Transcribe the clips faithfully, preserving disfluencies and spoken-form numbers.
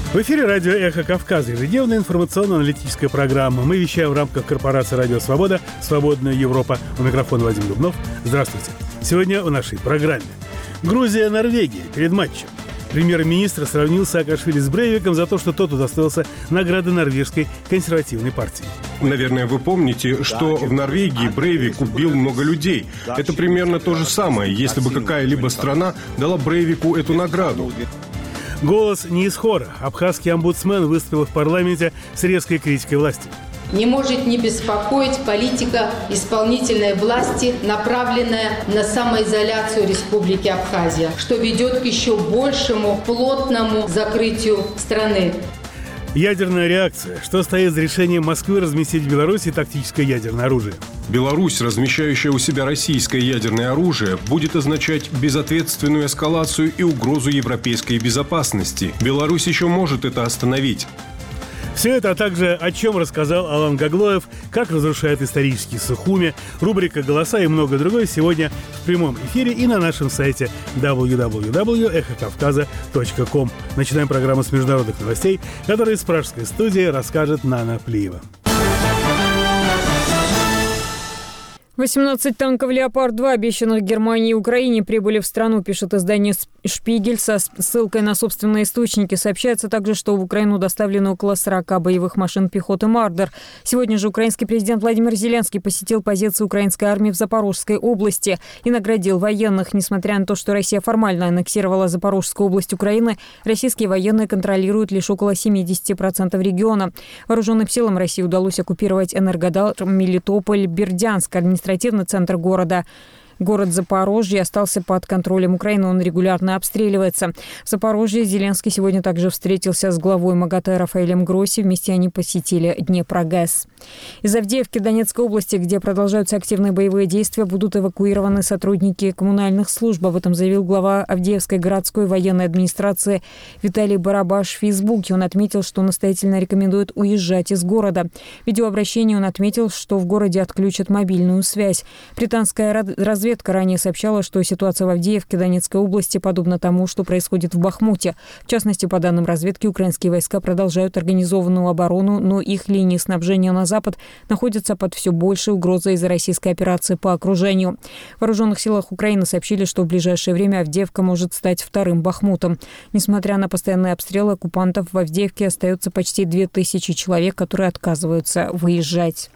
В эфире радио «Эхо Кавказа», ежедневная информационно-аналитическая программа. Мы вещаем в рамках корпорации «Радио Свобода», «Свободная Европа». У микрофона Вадим Дубнов. Здравствуйте. Сегодня в нашей программе. Грузия-Норвегия перед матчем. Премьер-министр сравнил Саакашвили с Брейвиком за то, что тот удостоился награды норвежской консервативной партии. Наверное, вы помните, что в Норвегии Брейвик убил много людей. Это примерно то же самое, если бы какая-либо страна дала Брейвику эту награду. Голос не из хора. Абхазский омбудсмен выступил в парламенте с резкой критикой власти. Не может не беспокоить политика исполнительной власти, направленная на самоизоляцию Республики Абхазия, что ведет к еще большему плотному закрытию страны. Ядерная реакция. Что стоит за решением Москвы разместить в Беларуси тактическое ядерное оружие? Беларусь, размещающая у себя российское ядерное оружие, будет означать безответственную эскалацию и угрозу европейской безопасности. Беларусь еще может это остановить. Все это, а также о чем рассказал Алан Гаглоев, как разрушает исторический Сухуми, рубрика «Голоса» и многое другое сегодня в прямом эфире и на нашем сайте дабл ю дабл ю дабл ю точка эхо кавказа точка ком. Начинаем программу с международных новостей, которые из пражской студии расскажет Нана Плиева. восемнадцать танков «Леопард-два», обещанных Германии и Украине, прибыли в страну, пишет издание «Шпигель» со ссылкой на собственные источники. Сообщается также, что в Украину доставлено около сорока боевых машин пехоты «Мардер». Сегодня же украинский президент Владимир Зеленский посетил позиции украинской армии в Запорожской области и наградил военных. Несмотря на то, что Россия формально аннексировала Запорожскую область Украины, российские военные контролируют лишь около семьдесят процентов региона. Вооруженным силам России удалось оккупировать Энергодар, Мелитополь, Бердянск, административный центр города. Город Запорожье остался под контролем Украины, он регулярно обстреливается. В Запорожье Зеленский сегодня также встретился с главой МАГАТЭ Рафаэлем Гросси. Вместе они посетили Днепрогэс. Из Авдеевки Донецкой области, где продолжаются активные боевые действия, будут эвакуированы сотрудники коммунальных служб. Об этом заявил глава Авдеевской городской военной администрации Виталий Барабаш в Фейсбуке. Он отметил, что настоятельно рекомендует уезжать из города. В видеообращении он отметил, что в городе отключат мобильную связь. Британская разведка Разведка ранее сообщала, что ситуация в Авдеевке Донецкой области подобна тому, что происходит в Бахмуте. В частности, по данным разведки, украинские войска продолжают организованную оборону, но их линии снабжения на запад находятся под все большей угрозой из-за российской операции по окружению. В вооруженных силах Украины сообщили, что в ближайшее время Авдеевка может стать вторым Бахмутом. Несмотря на постоянные обстрелы оккупантов, в Авдеевке остается почти две тысячи человек, которые отказываются выезжать.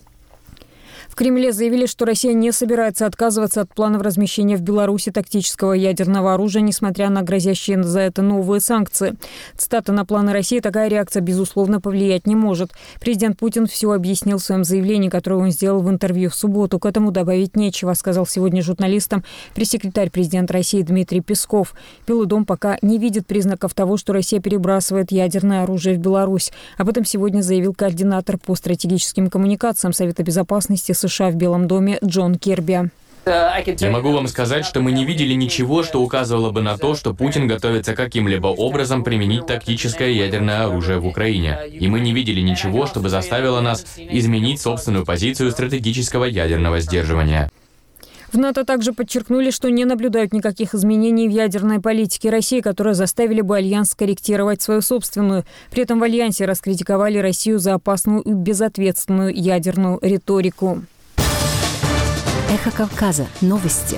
В Кремле заявили, что Россия не собирается отказываться от планов размещения в Беларуси тактического ядерного оружия, несмотря на грозящие за это новые санкции. Цитата: «На планы России такая реакция, безусловно, повлиять не может». Президент Путин все объяснил в своем заявлении, которое он сделал в интервью в субботу. К этому добавить нечего, сказал сегодня журналистам пресс-секретарь президента России Дмитрий Песков. Белый дом пока не видит признаков того, что Россия перебрасывает ядерное оружие в Беларусь. Об этом сегодня заявил координатор по стратегическим коммуникациям Совета Безопасности США в Белом доме Джон Кирби. Я могу вам сказать, что мы не видели ничего, что указывало бы на то, что Путин готовится каким-либо образом применить тактическое ядерное оружие в Украине. И мы не видели ничего, чтобы заставило нас изменить собственную позицию стратегического ядерного сдерживания. В НАТО также подчеркнули, что не наблюдают никаких изменений в ядерной политике России, которые заставили бы Альянс скорректировать свою собственную. При этом в Альянсе раскритиковали Россию за опасную и безответственную ядерную риторику. Эхо Кавказа. Новости.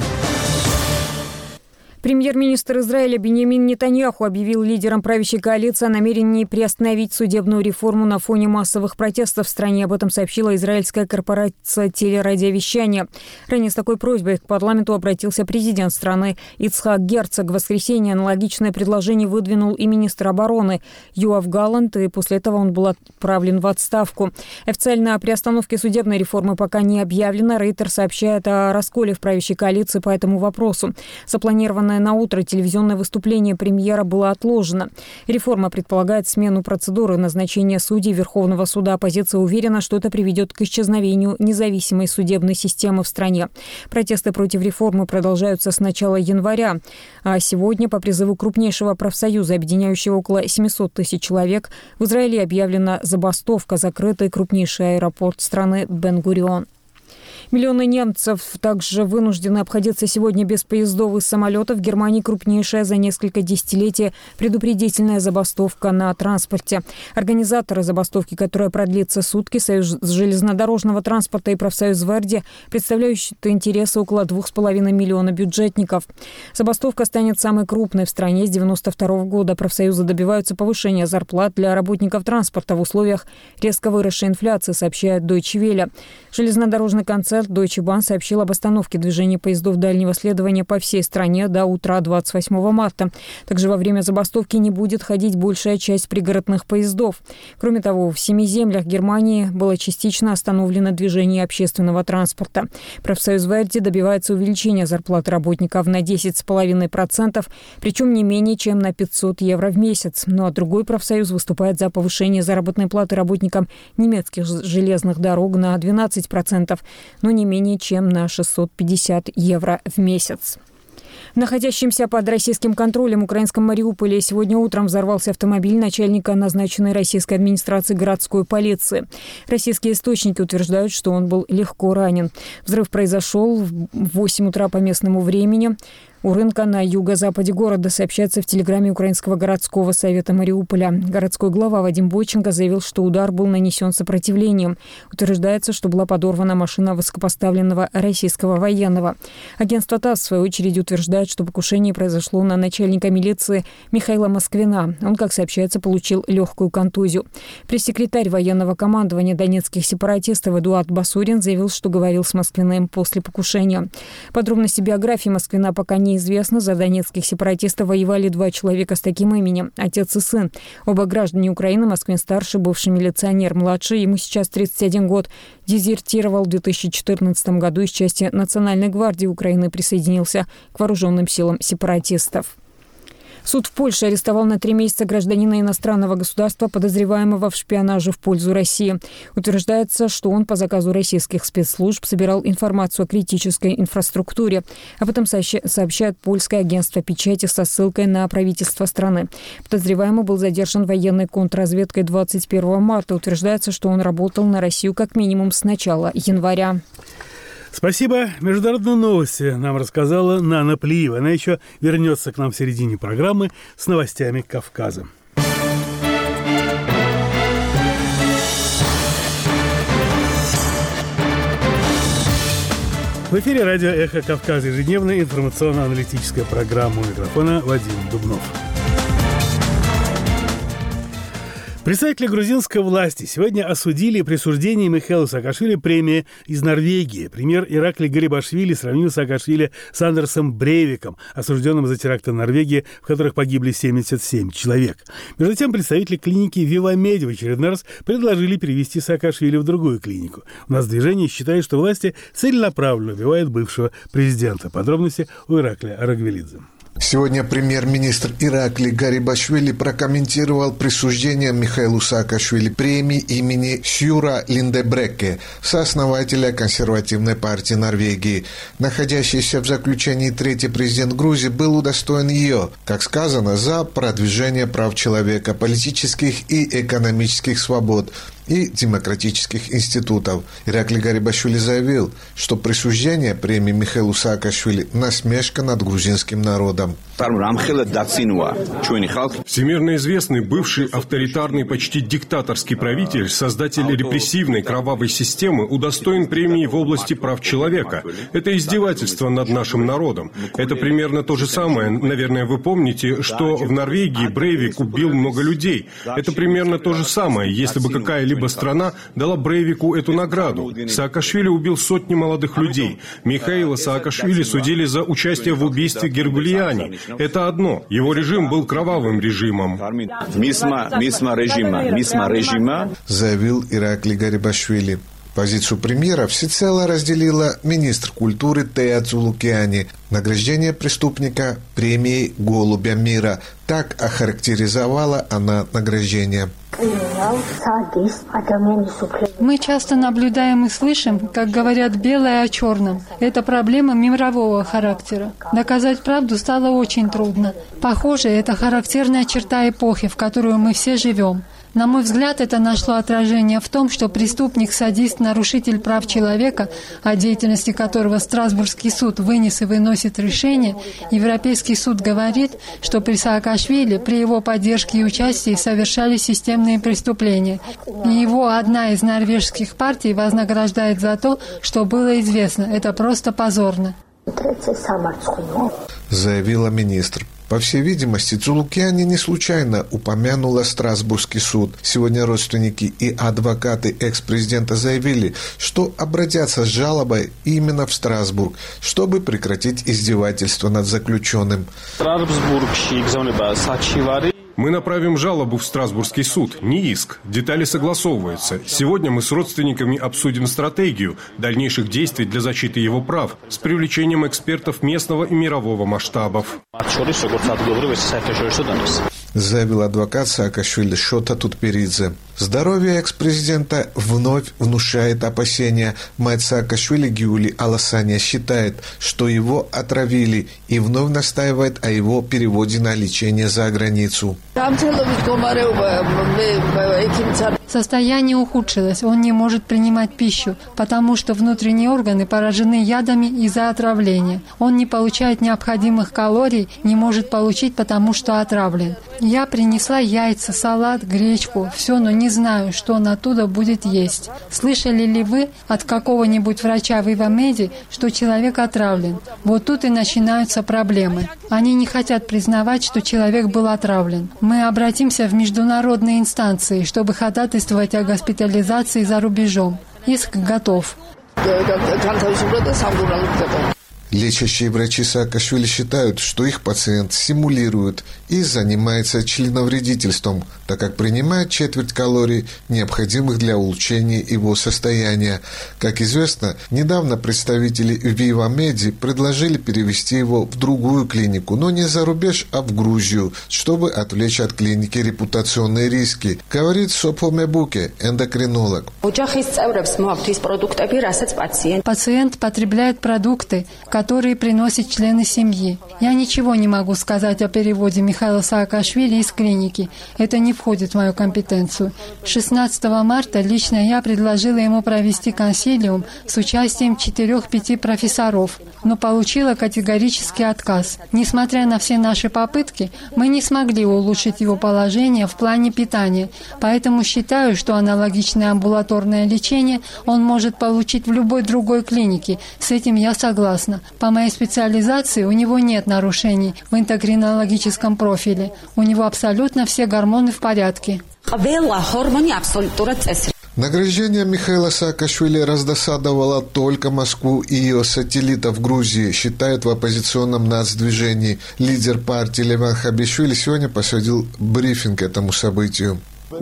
Премьер-министр Израиля Биньямин Нетаньяху объявил лидером правящей коалиции о намерении приостановить судебную реформу на фоне массовых протестов в стране. Об этом сообщила израильская корпорация телерадиовещания. Ранее с такой просьбой к парламенту обратился президент страны Ицхак Герцог. В воскресенье аналогичное предложение выдвинул и министр обороны Йоав Галлант, и после этого он был отправлен в отставку. Официально о приостановке судебной реформы пока не объявлено. Рейтер сообщает о расколе в правящей коалиции по этому вопросу. Запланированное на утро телевизионное выступление премьера было отложено. Реформа предполагает смену процедуры назначения судей Верховного суда. Оппозиция уверена, что это приведет к исчезновению независимой судебной системы в стране. Протесты против реформы продолжаются с начала января. А сегодня по призыву крупнейшего профсоюза, объединяющего около семьсот тысяч человек, в Израиле объявлена забастовка, закрытый крупнейший аэропорт страны Бен-Гурион. Миллионы немцев также вынуждены обходиться сегодня без поездов и самолетов. В Германии крупнейшая за несколько десятилетий предупредительная забастовка на транспорте. Организаторы забастовки, которая продлится сутки, Союз железнодорожного транспорта и профсоюз Верди, представляющие интересы около двух с половиной миллиона бюджетников. Забастовка станет самой крупной в стране с девяносто второго года. Профсоюзы добиваются повышения зарплат для работников транспорта в условиях резко выросшей инфляции, сообщает Deutsche Welle. Железнодорожный концерн Deutsche Bahn сообщил об остановке движения поездов дальнего следования по всей стране до утра двадцать восьмого марта. Также во время забастовки не будет ходить большая часть пригородных поездов. Кроме того, в семи землях Германии было частично остановлено движение общественного транспорта. Профсоюз Верди добивается увеличения зарплат работников на десять целых пять десятых процента, причем не менее чем на пятьсот евро в месяц. Ну а другой профсоюз выступает за повышение заработной платы работникам немецких железных дорог на двенадцать процентов, но не менее чем на шестьсот пятьдесят евро в месяц. В находящемся под российским контролем украинском Мариуполе сегодня утром взорвался автомобиль начальника назначенной российской администрации городской полиции. Российские источники утверждают, что он был легко ранен. Взрыв произошел в восемь утра по местному времени. У рынка на юго-западе города, сообщается в телеграме Украинского городского совета Мариуполя. Городской глава Вадим Бойченко заявил, что удар был нанесен сопротивлением. Утверждается, что была подорвана машина высокопоставленного российского военного. Агентство ТАСС, в свою очередь, утверждает, что покушение произошло на начальника милиции Михаила Москвина. Он, как сообщается, получил легкую контузию. Пресс-секретарь военного командования донецких сепаратистов Эдуард Басурин заявил, что говорил с Москвиным после покушения. Подробности биографии Москвина пока не известно. За донецких сепаратистов воевали два человека с таким именем – отец и сын. Оба граждане Украины. Москвин-старший, бывший милиционер, младший, ему сейчас тридцать один год, дезертировал в две тысячи четырнадцатом году из части Национальной гвардии Украины, присоединился к вооруженным силам сепаратистов. Суд в Польше арестовал на три месяца гражданина иностранного государства, подозреваемого в шпионаже в пользу России. Утверждается, что он по заказу российских спецслужб собирал информацию о критической инфраструктуре. Об этом сообщает польское агентство печати со ссылкой на правительство страны. Подозреваемый был задержан военной контрразведкой двадцать первого марта. Утверждается, что он работал на Россию как минимум с начала января. Спасибо. Международные новости нам рассказала Нана Плиева. Она еще вернется к нам в середине программы с новостями Кавказа. В эфире радио «Эхо Кавказа», ежедневная информационно-аналитическая программа. У микрофона Вадим Дубнов. Представители грузинской власти сегодня осудили присуждение Михаилу Саакашвили премии из Норвегии. Премьер Иракли Гарибашвили сравнил Саакашвили с Андерсом Брейвиком, осужденным за теракты в Норвегии, в которых погибли семьдесят семь человек. Между тем, представители клиники Вивамеди в очередной раз предложили перевести Саакашвили в другую клинику. У нас движение считает, что власти целенаправленно убивают бывшего президента. Подробности у Иракли Арагвелидзе. Сегодня премьер-министр Иракли Гарибашвили прокомментировал присуждение Михаилу Саакашвили премии имени Сьюра Линдебреке, сооснователя консервативной партии Норвегии. Находящийся в заключении третий президент Грузии был удостоен ее, как сказано, за продвижение прав человека, политических и экономических свобод и демократических институтов. Иракли Гарибашвили заявил, что присуждение премии Михаилу Саакашвили – насмешка над грузинским народом. Всемирно известный бывший авторитарный, почти диктаторский правитель, создатель репрессивной кровавой системы, удостоен премии в области прав человека. Это издевательство над нашим народом. Это примерно то же самое. Наверное, вы помните, что в Норвегии Брейвик убил много людей. Это примерно то же самое, если бы какая-либо либо страна дала Брейвику эту награду. Саакашвили убил сотни молодых людей. Михаила Саакашвили судили за участие в убийстве Гергулиани. Это одно. Его режим был кровавым режимом. Заявил Иракли Гарибашвили. Позицию премьера всецело разделила министр культуры Тея Цулукиани. Награждение преступника премией «Голубя мира». Так охарактеризовала она награждение. Мы часто наблюдаем и слышим, как говорят белое о черном. Это проблема мирового характера. Доказать правду стало очень трудно. Похоже, это характерная черта эпохи, в которую мы все живем. На мой взгляд, это нашло отражение в том, что преступник, садист, нарушитель прав человека, о деятельности которого Страсбургский суд вынес и выносит решение, Европейский суд говорит, что при Саакашвили, при его поддержке и участии совершали системные преступления. И его одна из норвежских партий вознаграждает за то, что было известно. Это просто позорно. Заявила министр. По всей видимости, Цулукиани не случайно упомянула Страсбургский суд. Сегодня родственники и адвокаты экс-президента заявили, что обратятся с жалобой именно в Страсбург, чтобы прекратить издевательство над заключенным. Мы направим жалобу в Страсбургский суд, не иск. Детали согласовываются. Сегодня мы с родственниками обсудим стратегию дальнейших действий для защиты его прав с привлечением экспертов местного и мирового масштабов. Заявил адвокат Саакашвили Шота Тутберидзе. Здоровье экс-президента вновь внушает опасения. Мать Саакашвили Гюли Аласанья считает, что его отравили, и вновь настаивает о его переводе на лечение за границу. Состояние ухудшилось, он не может принимать пищу, потому что внутренние органы поражены ядами из-за отравления. Он не получает необходимых калорий, не может получить, потому что отравлен. Я принесла яйца, салат, гречку, все, но не знаю, что он оттуда будет есть. Слышали ли вы от какого-нибудь врача в Ивамеде, что человек отравлен? Вот тут и начинаются проблемы. Они не хотят признавать, что человек был отравлен. Мы обратимся в международные инстанции, чтобы ходатайствовать о госпитализации за рубежом. Иск готов. Лечащие врачи Саакашвили считают, что их пациент симулирует и занимается членовредительством, так как принимает четверть калорий, необходимых для улучшения его состояния. Как известно, недавно представители Вивамеди предложили перевести его в другую клинику, но не за рубеж, а в Грузию, чтобы отвлечь от клиники репутационные риски, говорит Сопо Мебуке, эндокринолог. Пациент потребляет продукты, которые приносят члены семьи. Я ничего не могу сказать о переводе Михаила Саакашвили из клиники. Это не входит в мою компетенцию. шестнадцатого марта лично я предложила ему провести консилиум с участием четырех-пяти профессоров, но получила категорический отказ. Несмотря на все наши попытки, мы не смогли улучшить его положение в плане питания, поэтому считаю, что аналогичное амбулаторное лечение он может получить в любой другой клинике. С этим я согласна. По моей специализации у него нет нарушений в эндокринологическом профиле. У него абсолютно все гормоны в порядке. Награждение Михаила Саакашвили раздосадовало только Москву и ее сателлитов в Грузии, считают в оппозиционном нацдвижении. Лидер партии Леван Хабишвили сегодня посвятил брифинг этому событию.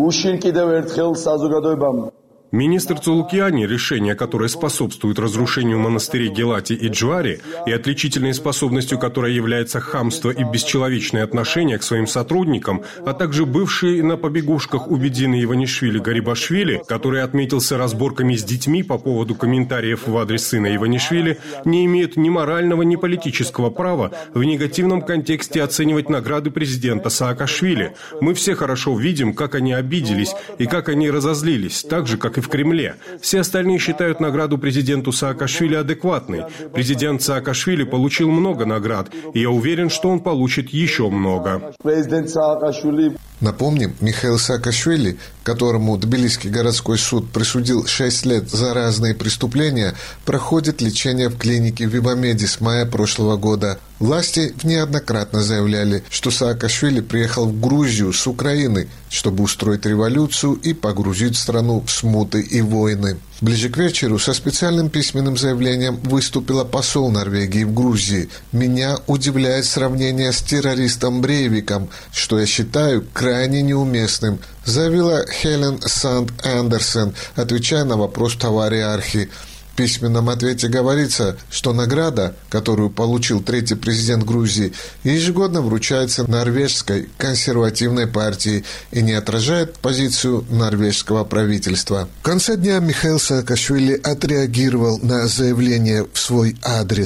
Министр Цулукиани, решение которое способствует разрушению монастырей Гелати и Джуари, и отличительной способностью которой является хамство и бесчеловечное отношение к своим сотрудникам, а также бывший на побегушках Убедины Иванишвили Гарибашвили, который отметился разборками с детьми по поводу комментариев в адрес сына Иванишвили, не имеют ни морального, ни политического права в негативном контексте оценивать награды президента Саакашвили. Мы все хорошо видим, как они обиделись и как они разозлились, так же, как и в Кремле. Все остальные считают награду президенту Саакашвили адекватной. Президент Саакашвили получил много наград, и я уверен, что он получит еще много. Напомним, Михаил Саакашвили, которому Тбилисский городской суд присудил шесть лет за разные преступления, проходит лечение в клинике в Ивамеде с мая прошлого года. Власти неоднократно заявляли, что Саакашвили приехал в Грузию с Украины, чтобы устроить революцию и погрузить страну в смуты и войны. Ближе к вечеру со специальным письменным заявлением выступила посол Норвегии в Грузии. Меня удивляет сравнение с террористом Брейвиком, что я считаю крайне неуместным, заявила Хелен Санд-Андерсен, отвечая на вопрос товариархи. В письменном ответе говорится, что награда, которую получил третий президент Грузии, ежегодно вручается норвежской консервативной партии и не отражает позицию норвежского правительства. В конце дня Михаил Саакашвили отреагировал на заявление в свой адрес.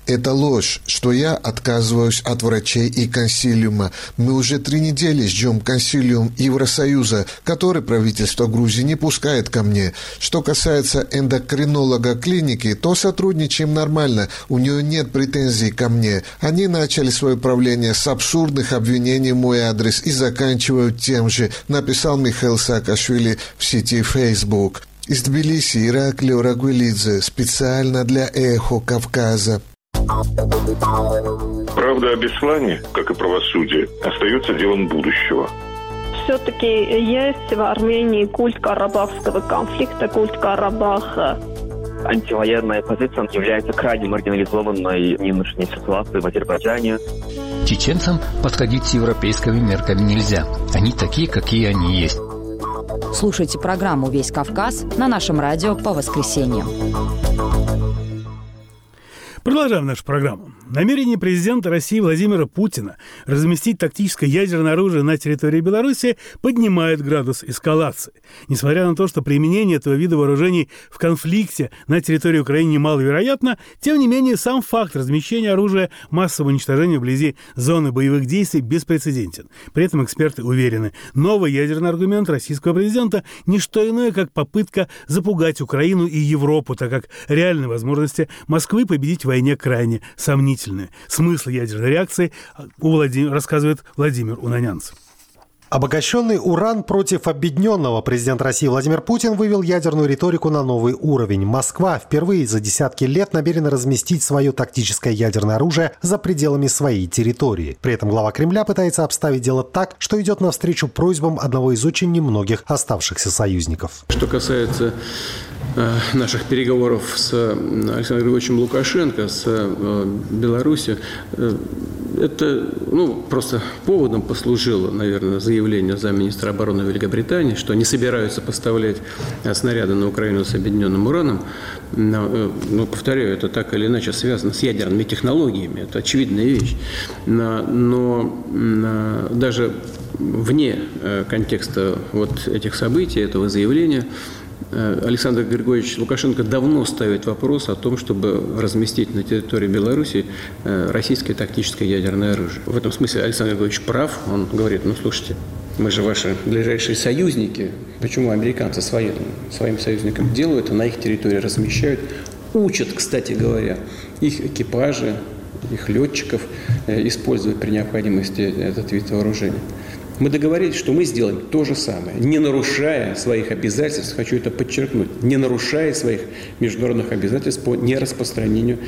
Это ложь, что я отказываюсь от врачей и консилиума. Мы уже три недели ждем консилиум Евросоюза, который правительство Грузии не пускает ко мне. Что касается эндокринолога клиники, то сотрудничаем нормально. У нее нет претензий ко мне. Они начали свое правление с абсурдных обвинений в мой адрес и заканчивают тем же, написал Михаил Саакашвили в сети Facebook. Из Тбилиси Ираклий Рагвелидзе специально для «Эхо Кавказа». Правда о Беслане, как и правосудие, остается делом будущего. Все-таки есть в Армении культ карабахского конфликта, культ Карабаха. Антивоенная позиция является крайне маргинализованной в нынешней ситуации в Азербайджане. Чеченцам подходить с европейскими мерками нельзя. Они такие, какие они есть. Слушайте программу «Весь Кавказ» на нашем радио по воскресеньям. Продолжаем нашу программу. Намерение президента России Владимира Путина разместить тактическое ядерное оружие на территории Беларуси поднимает градус эскалации. Несмотря на то, что применение этого вида вооружений в конфликте на территории Украины немаловероятно, тем не менее сам факт размещения оружия массового уничтожения вблизи зоны боевых действий беспрецедентен. При этом эксперты уверены, новый ядерный аргумент российского президента – не что иное, как попытка запугать Украину и Европу, так как реальные возможности Москвы победить в войне крайне сомнительны. Смысл ядерной реакции у Владим... рассказывает Владимир Унанянцев. Обогащенный уран против объединенного президент России Владимир Путин вывел ядерную риторику на новый уровень. Москва впервые за десятки лет намерена разместить свое тактическое ядерное оружие за пределами своей территории. При этом глава Кремля пытается обставить дело так, что идет навстречу просьбам одного из очень немногих оставшихся союзников. Что касается наших переговоров с Александром Григорьевичем Лукашенко, с Беларусью, это ну, просто поводом послужило, наверное, заявление замминистра обороны Великобритании, что они собираются поставлять снаряды на Украину с объединенным ураном. Но, но повторяю, это так или иначе связано с ядерными технологиями, это очевидная вещь. Но, но даже вне контекста вот этих событий, этого заявления, Александр Григорьевич Лукашенко давно ставит вопрос о том, чтобы разместить на территории Беларуси российское тактическое ядерное оружие. В этом смысле Александр Григорьевич прав. Он говорит, ну слушайте, мы же ваши ближайшие союзники. Почему американцы своим, своим союзникам делают, а на их территории размещают? Учат, кстати говоря, их экипажи, их летчиков использовать при необходимости этот вид вооружения. Мы договорились, что мы сделаем то же самое, не нарушая своих обязательств, хочу это подчеркнуть, не нарушая своих международных обязательств по нераспространению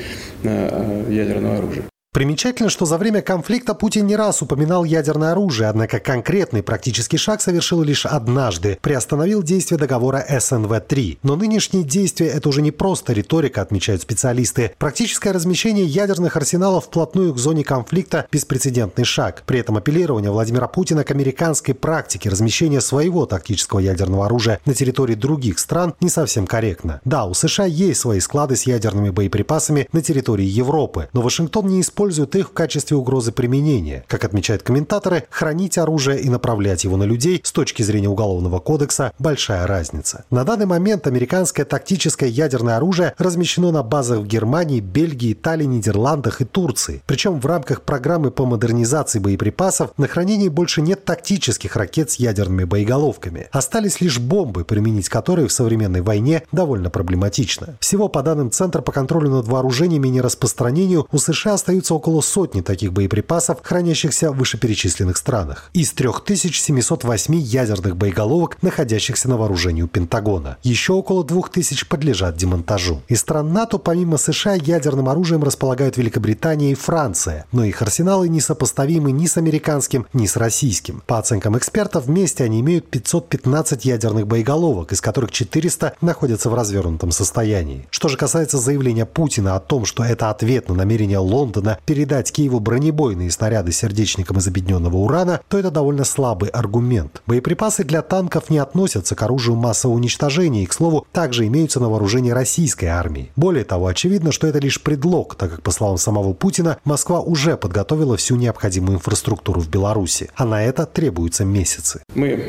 ядерного оружия. Примечательно, что за время конфликта Путин не раз упоминал ядерное оружие, однако конкретный практический шаг совершил лишь однажды – приостановил действие договора эс эн вэ три. Но нынешние действия – это уже не просто риторика, отмечают специалисты. Практическое размещение ядерных арсеналов вплотную к зоне конфликта – беспрецедентный шаг. При этом апеллирование Владимира Путина к американской практике размещения своего тактического ядерного оружия на территории других стран не совсем корректно. Да, у США есть свои склады с ядерными боеприпасами на территории Европы, но Вашингтон не использует используют их в качестве угрозы применения. Как отмечают комментаторы, хранить оружие и направлять его на людей с точки зрения Уголовного кодекса – большая разница. На данный момент американское тактическое ядерное оружие размещено на базах в Германии, Бельгии, Италии, Нидерландах и Турции. Причем в рамках программы по модернизации боеприпасов на хранении больше нет тактических ракет с ядерными боеголовками. Остались лишь бомбы, применить которые в современной войне довольно проблематично. Всего по данным Центра по контролю над вооружениями и нераспространению у США остаются около сотни таких боеприпасов, хранящихся в вышеперечисленных странах. Из трех тысяч семисот восьми ядерных боеголовок, находящихся на вооружении у Пентагона. Еще около двух тысяч подлежат демонтажу. Из стран НАТО помимо США ядерным оружием располагают Великобритания и Франция, но их арсеналы несопоставимы ни с американским, ни с российским. По оценкам экспертов, вместе они имеют пятьсот пятнадцать ядерных боеголовок, из которых четыреста находятся в развернутом состоянии. Что же касается заявления Путина о том, что это ответ на намерение Лондона передать Киеву бронебойные снаряды с сердечником из объединенного урана, то это довольно слабый аргумент. Боеприпасы для танков не относятся к оружию массового уничтожения и, к слову, также имеются на вооружении российской армии. Более того, очевидно, что это лишь предлог, так как, по словам самого Путина, Москва уже подготовила всю необходимую инфраструктуру в Беларуси, а на это требуются месяцы.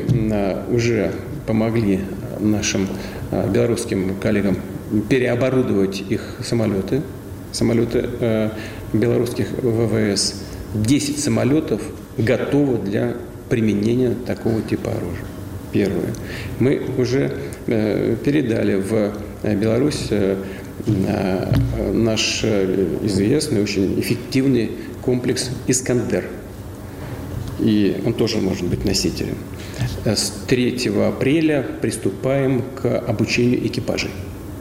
Мы уже помогли нашим белорусским коллегам переоборудовать их самолеты самолеты э, белорусских ВВС. десять самолетов готовы для применения такого типа оружия. Первое. Мы уже э, передали в Беларусь э, наш известный, очень эффективный комплекс «Искандер». И он тоже может быть носителем. С третьего апреля приступаем к обучению экипажей.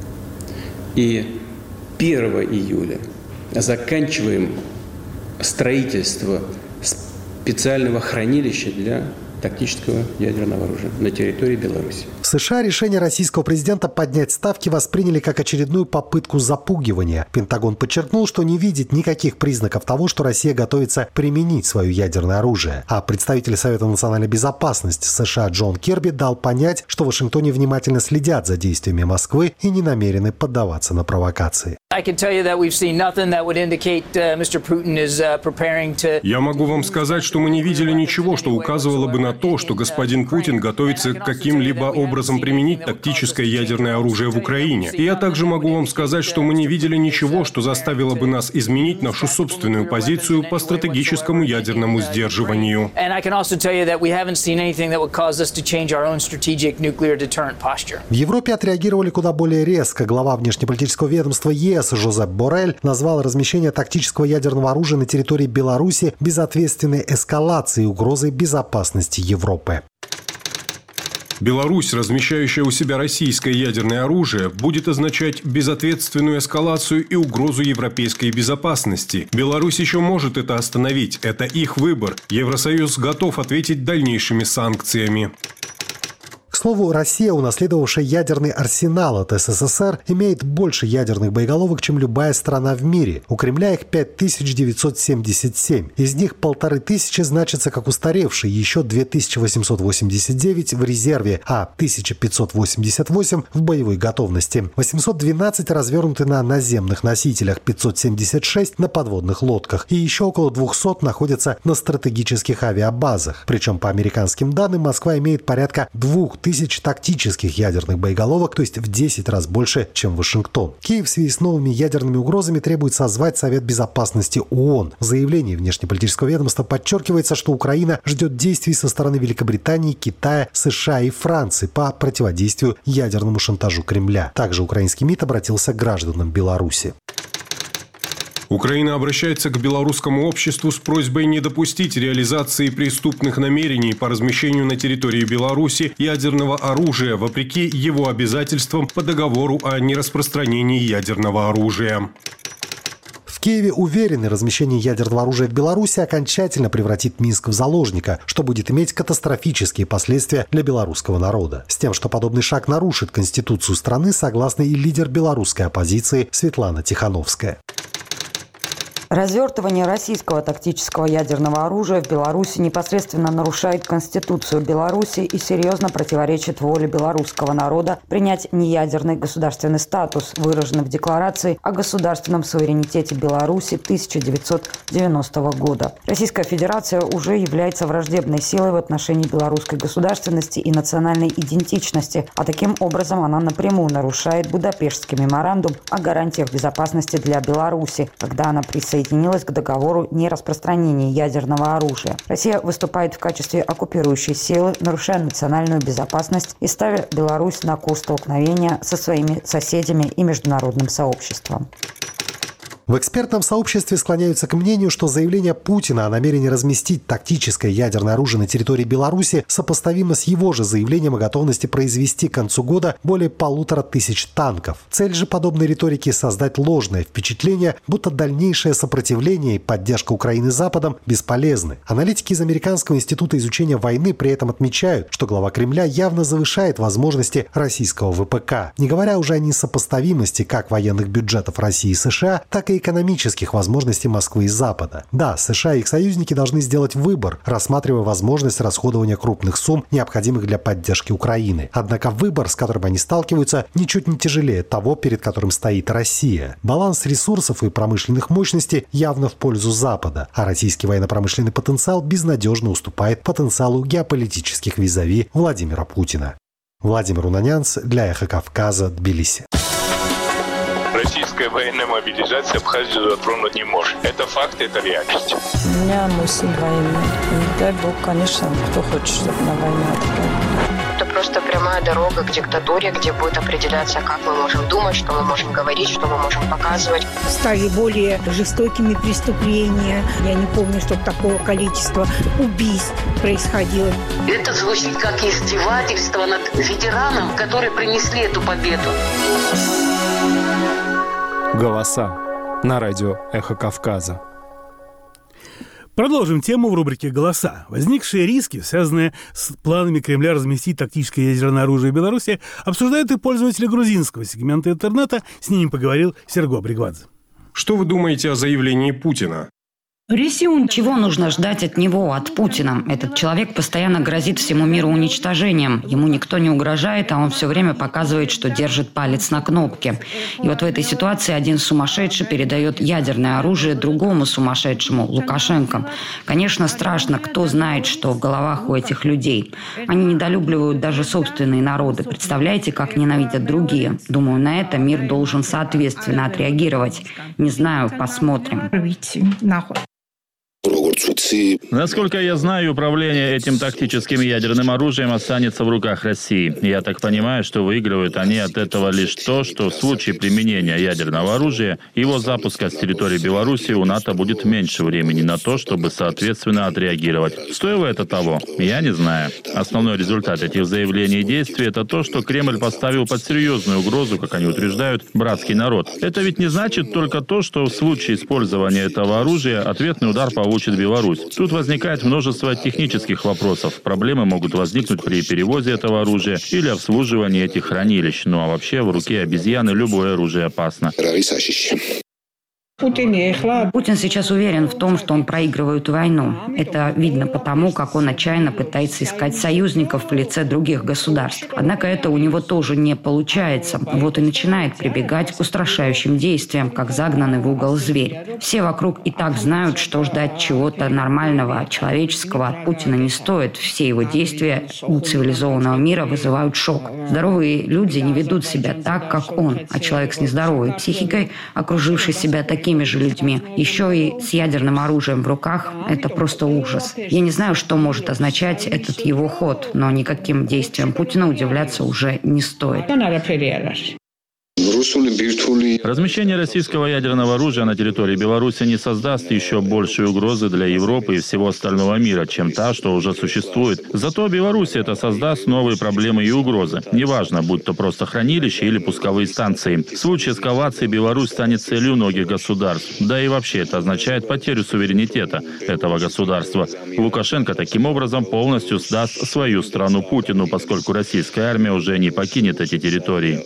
И первого июля заканчиваем строительство специального хранилища для тактического ядерного оружия на территории Беларуси. В США решение российского президента поднять ставки восприняли как очередную попытку запугивания. Пентагон подчеркнул, что не видит никаких признаков того, что Россия готовится применить свое ядерное оружие. А представитель Совета национальной безопасности США Джон Кирби дал понять, что в Вашингтоне внимательно следят за действиями Москвы и не намерены поддаваться на провокации. Я могу вам сказать, что мы не видели ничего, что указывало бы на то, что господин Путин готовится каким-либо образом применить тактическое ядерное оружие в Украине. И я также могу вам сказать, что мы не видели ничего, что заставило бы нас изменить нашу собственную позицию по стратегическому ядерному сдерживанию. В Европе отреагировали куда более резко. Глава внешнеполитического ведомства ЕС Жозеп Боррель назвал размещение тактического ядерного оружия на территории Беларуси безответственной эскалацией и угрозой безопасности Европы. Беларусь, размещающая у себя российское ядерное оружие, будет означать безответственную эскалацию и угрозу европейской безопасности. Беларусь еще может это остановить. Это их выбор. Евросоюз готов ответить дальнейшими санкциями. К слову, Россия, унаследовавшая ядерный арсенал от СССР, имеет больше ядерных боеголовок, чем любая страна в мире. У Кремля их пять тысяч девятьсот семьдесят семь. Из них полторы тысячи значатся как устаревшие, еще две тысячи восемьсот восемьдесят девять в резерве, а тысяча пятьсот восемьдесят восемь в боевой готовности. восемьсот двенадцать развернуты на наземных носителях, пятьсот семьдесят шесть на подводных лодках и еще около двухсот находятся на стратегических авиабазах. Причем, по американским данным, Москва имеет порядка двух тысяч тактических ядерных боеголовок, то есть в десять раз больше, чем Вашингтон. Киев в связи с новыми ядерными угрозами требует созвать Совет Безопасности ООН. В заявлении внешнеполитического ведомства подчеркивается, что Украина ждет действий со стороны Великобритании, Китая, США и Франции по противодействию ядерному шантажу Кремля. Также украинский МИД обратился к гражданам Беларуси. Украина обращается к белорусскому обществу с просьбой не допустить реализации преступных намерений по размещению на территории Беларуси ядерного оружия, вопреки его обязательствам по договору о нераспространении ядерного оружия. В Киеве уверены, размещение ядерного оружия в Беларуси окончательно превратит Минск в заложника, что будет иметь катастрофические последствия для белорусского народа. С тем, что подобный шаг нарушит конституцию страны, согласна и лидер белорусской оппозиции Светлана Тихановская. Развертывание российского тактического ядерного оружия в Беларуси непосредственно нарушает Конституцию Беларуси и серьезно противоречит воле белорусского народа принять неядерный государственный статус, выраженный в Декларации о государственном суверенитете Беларуси тысяча девятьсот девяностого года. Российская Федерация уже является враждебной силой в отношении белорусской государственности и национальной идентичности, а таким образом она напрямую нарушает Будапештский меморандум о гарантиях безопасности для Беларуси, когда она присоединилась присоединилась к договору нераспространения ядерного оружия. Россия выступает в качестве оккупирующей силы, нарушая национальную безопасность и ставя Беларусь на курс столкновения со своими соседями и международным сообществом. В экспертном сообществе склоняются к мнению, что заявление Путина о намерении разместить тактическое ядерное оружие на территории Беларуси сопоставимо с его же заявлением о готовности произвести к концу года более полутора тысяч танков. Цель же подобной риторики – создать ложное впечатление, будто дальнейшее сопротивление и поддержка Украины Западом бесполезны. Аналитики из Американского института изучения войны при этом отмечают, что глава Кремля явно завышает возможности российского ВПК, не говоря уже о несопоставимости как военных бюджетов России и США, так и экономических возможностей Москвы и Запада. Да, США и их союзники должны сделать выбор, рассматривая возможность расходования крупных сумм, необходимых для поддержки Украины. Однако выбор, с которым они сталкиваются, ничуть не тяжелее того, перед которым стоит Россия. Баланс ресурсов и промышленных мощностей явно в пользу Запада, а российский военно-промышленный потенциал безнадежно уступает потенциалу геополитических визави Владимира Путина. Владимир Унанянц для Эхо Кавказа, Тбилиси. Российская российская военная мобилизация Абхазию затронуть не может. Это факт, это реальность. У меня мой сын военный. И дай бог, конечно, кто хочет, чтобы на войну отправили. Это просто прямая дорога к диктатуре, где будет определяться, как мы можем думать, что мы можем говорить, что мы можем показывать. Стали более жестокими преступления. Я не помню, чтобы такого количества убийств происходило. Это звучит как издевательство над ветераном, которые принесли эту победу. Голоса на радио «Эхо Кавказа». Продолжим тему в рубрике «Голоса». Возникшие риски, связанные с планами Кремля разместить тактическое ядерное оружие в Беларуси, обсуждают и пользователи грузинского сегмента интернета. С ними поговорил Серго Бригвадзе. Что вы думаете о заявлении Путина? Чего нужно ждать от него, от Путина? Этот человек постоянно грозит всему миру уничтожением. Ему никто не угрожает, а он все время показывает, что держит палец на кнопке. И вот в этой ситуации один сумасшедший передает ядерное оружие другому сумасшедшему, Лукашенко. Конечно, страшно, кто знает, что в головах у этих людей. Они недолюбливают даже собственные народы. Представляете, как ненавидят другие? Думаю, на это мир должен соответственно отреагировать. Не знаю, посмотрим. Насколько я знаю, управление этим тактическим ядерным оружием останется в руках России. Я так понимаю, что выигрывают они от этого лишь то, что в случае применения ядерного оружия, его запуска с территории Беларуси, у НАТО будет меньше времени на то, чтобы соответственно отреагировать. Стоило это того? Я не знаю. Основной результат этих заявлений и действий – это то, что Кремль поставил под серьезную угрозу, как они утверждают, братский народ. Это ведь не значит только то, что в случае использования этого оружия ответный удар получит Беларусь. Тут возникает множество технических вопросов. Проблемы могут возникнуть при перевозе этого оружия или обслуживании этих хранилищ. Ну а вообще в руке обезьяны любое оружие опасно. Путин сейчас уверен в том, что он проигрывает войну. Это видно потому, как он отчаянно пытается искать союзников в лице других государств. Однако это у него тоже не получается. Вот и начинает прибегать к устрашающим действиям, как загнанный в угол зверь. Все вокруг и так знают, что ждать чего-то нормального, человеческого от Путина не стоит. Все его действия у цивилизованного мира вызывают шок. Здоровые люди не ведут себя так, как он, а человек с нездоровой психикой, окруживший себя таким такими же людьми, еще и с ядерным оружием в руках, это просто ужас. Я не знаю, что может означать этот его ход, но никаким действиям Путина удивляться уже не стоит. Размещение российского ядерного оружия на территории Беларуси не создаст еще большей угрозы для Европы и всего остального мира, чем та, что уже существует. Зато Беларуси это создаст новые проблемы и угрозы. Неважно, будь то просто хранилище или пусковые станции. В случае эскалации Беларусь станет целью многих государств. Да и вообще это означает потерю суверенитета этого государства. Лукашенко таким образом полностью сдаст свою страну Путину, поскольку российская армия уже не покинет эти территории.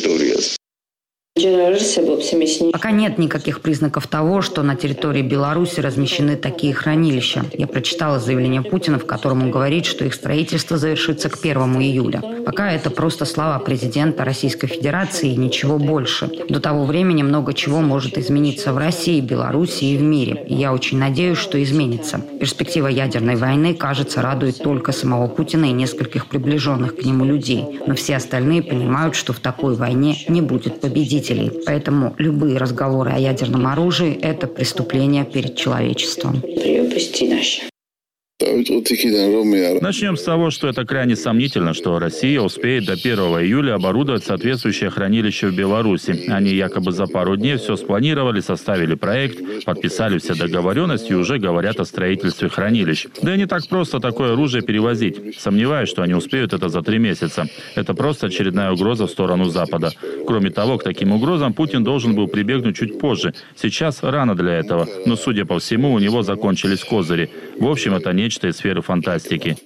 Пока нет никаких признаков того, что на территории Беларуси размещены такие хранилища. Я прочитала заявление Путина, в котором он говорит, что их строительство завершится к первому июля. Пока это просто слова президента Российской Федерации и ничего больше. До того времени много чего может измениться в России, Беларуси и в мире. И я очень надеюсь, что изменится. Перспектива ядерной войны, кажется, радует только самого Путина и нескольких приближенных к нему людей. Но все остальные понимают, что в такой войне не будет победителей. Поэтому любые разговоры о ядерном оружии – это преступление перед человечеством. Начнем с того, что это крайне сомнительно, что Россия успеет до первого июля оборудовать соответствующее хранилище в Беларуси. Они якобы за пару дней все спланировали, составили проект, подписали все договоренности и уже говорят о строительстве хранилищ. Да и не так просто такое оружие перевозить. Сомневаюсь, что они успеют это за три месяца. Это просто очередная угроза в сторону Запада. Кроме того, к таким угрозам Путин должен был прибегнуть чуть позже. Сейчас рано для этого, но, судя по всему, у него закончились козыри. В общем, это нечто из сферы фантастики.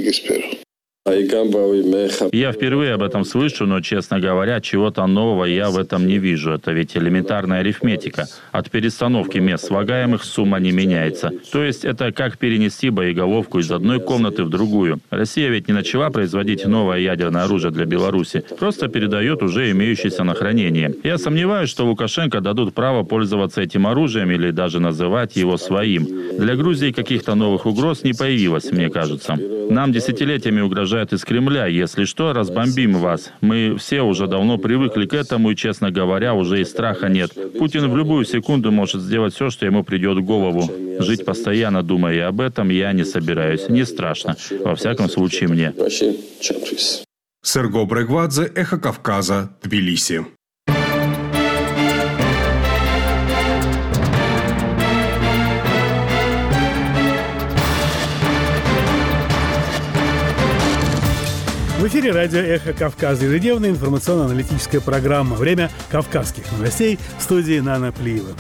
Я впервые об этом слышу, но, честно говоря, чего-то нового я в этом не вижу. Это ведь элементарная арифметика. От перестановки мест слагаемых сумма не меняется. То есть это как перенести боеголовку из одной комнаты в другую. Россия ведь не начала производить новое ядерное оружие для Беларуси. Просто передает уже имеющееся на хранение. Я сомневаюсь, что Лукашенко дадут право пользоваться этим оружием или даже называть его своим. Для Грузии каких-то новых угроз не появилось, мне кажется. Нам десятилетиями угрожает угрожает из Кремля. Если что, разбомбим вас. Мы все уже давно привыкли к этому, и, честно говоря, уже и страха нет. Путин в любую секунду может сделать все, что ему придет в голову. Жить постоянно, думая об этом, я не собираюсь. Не страшно. Во всяком случае, мне. Серго Брегвадзе, Эхо Кавказа, Тбилиси. В эфире радио «Эхо Кавказа», ежедневная информационно-аналитическая программа. Время кавказских новостей в студии Нана Плиева.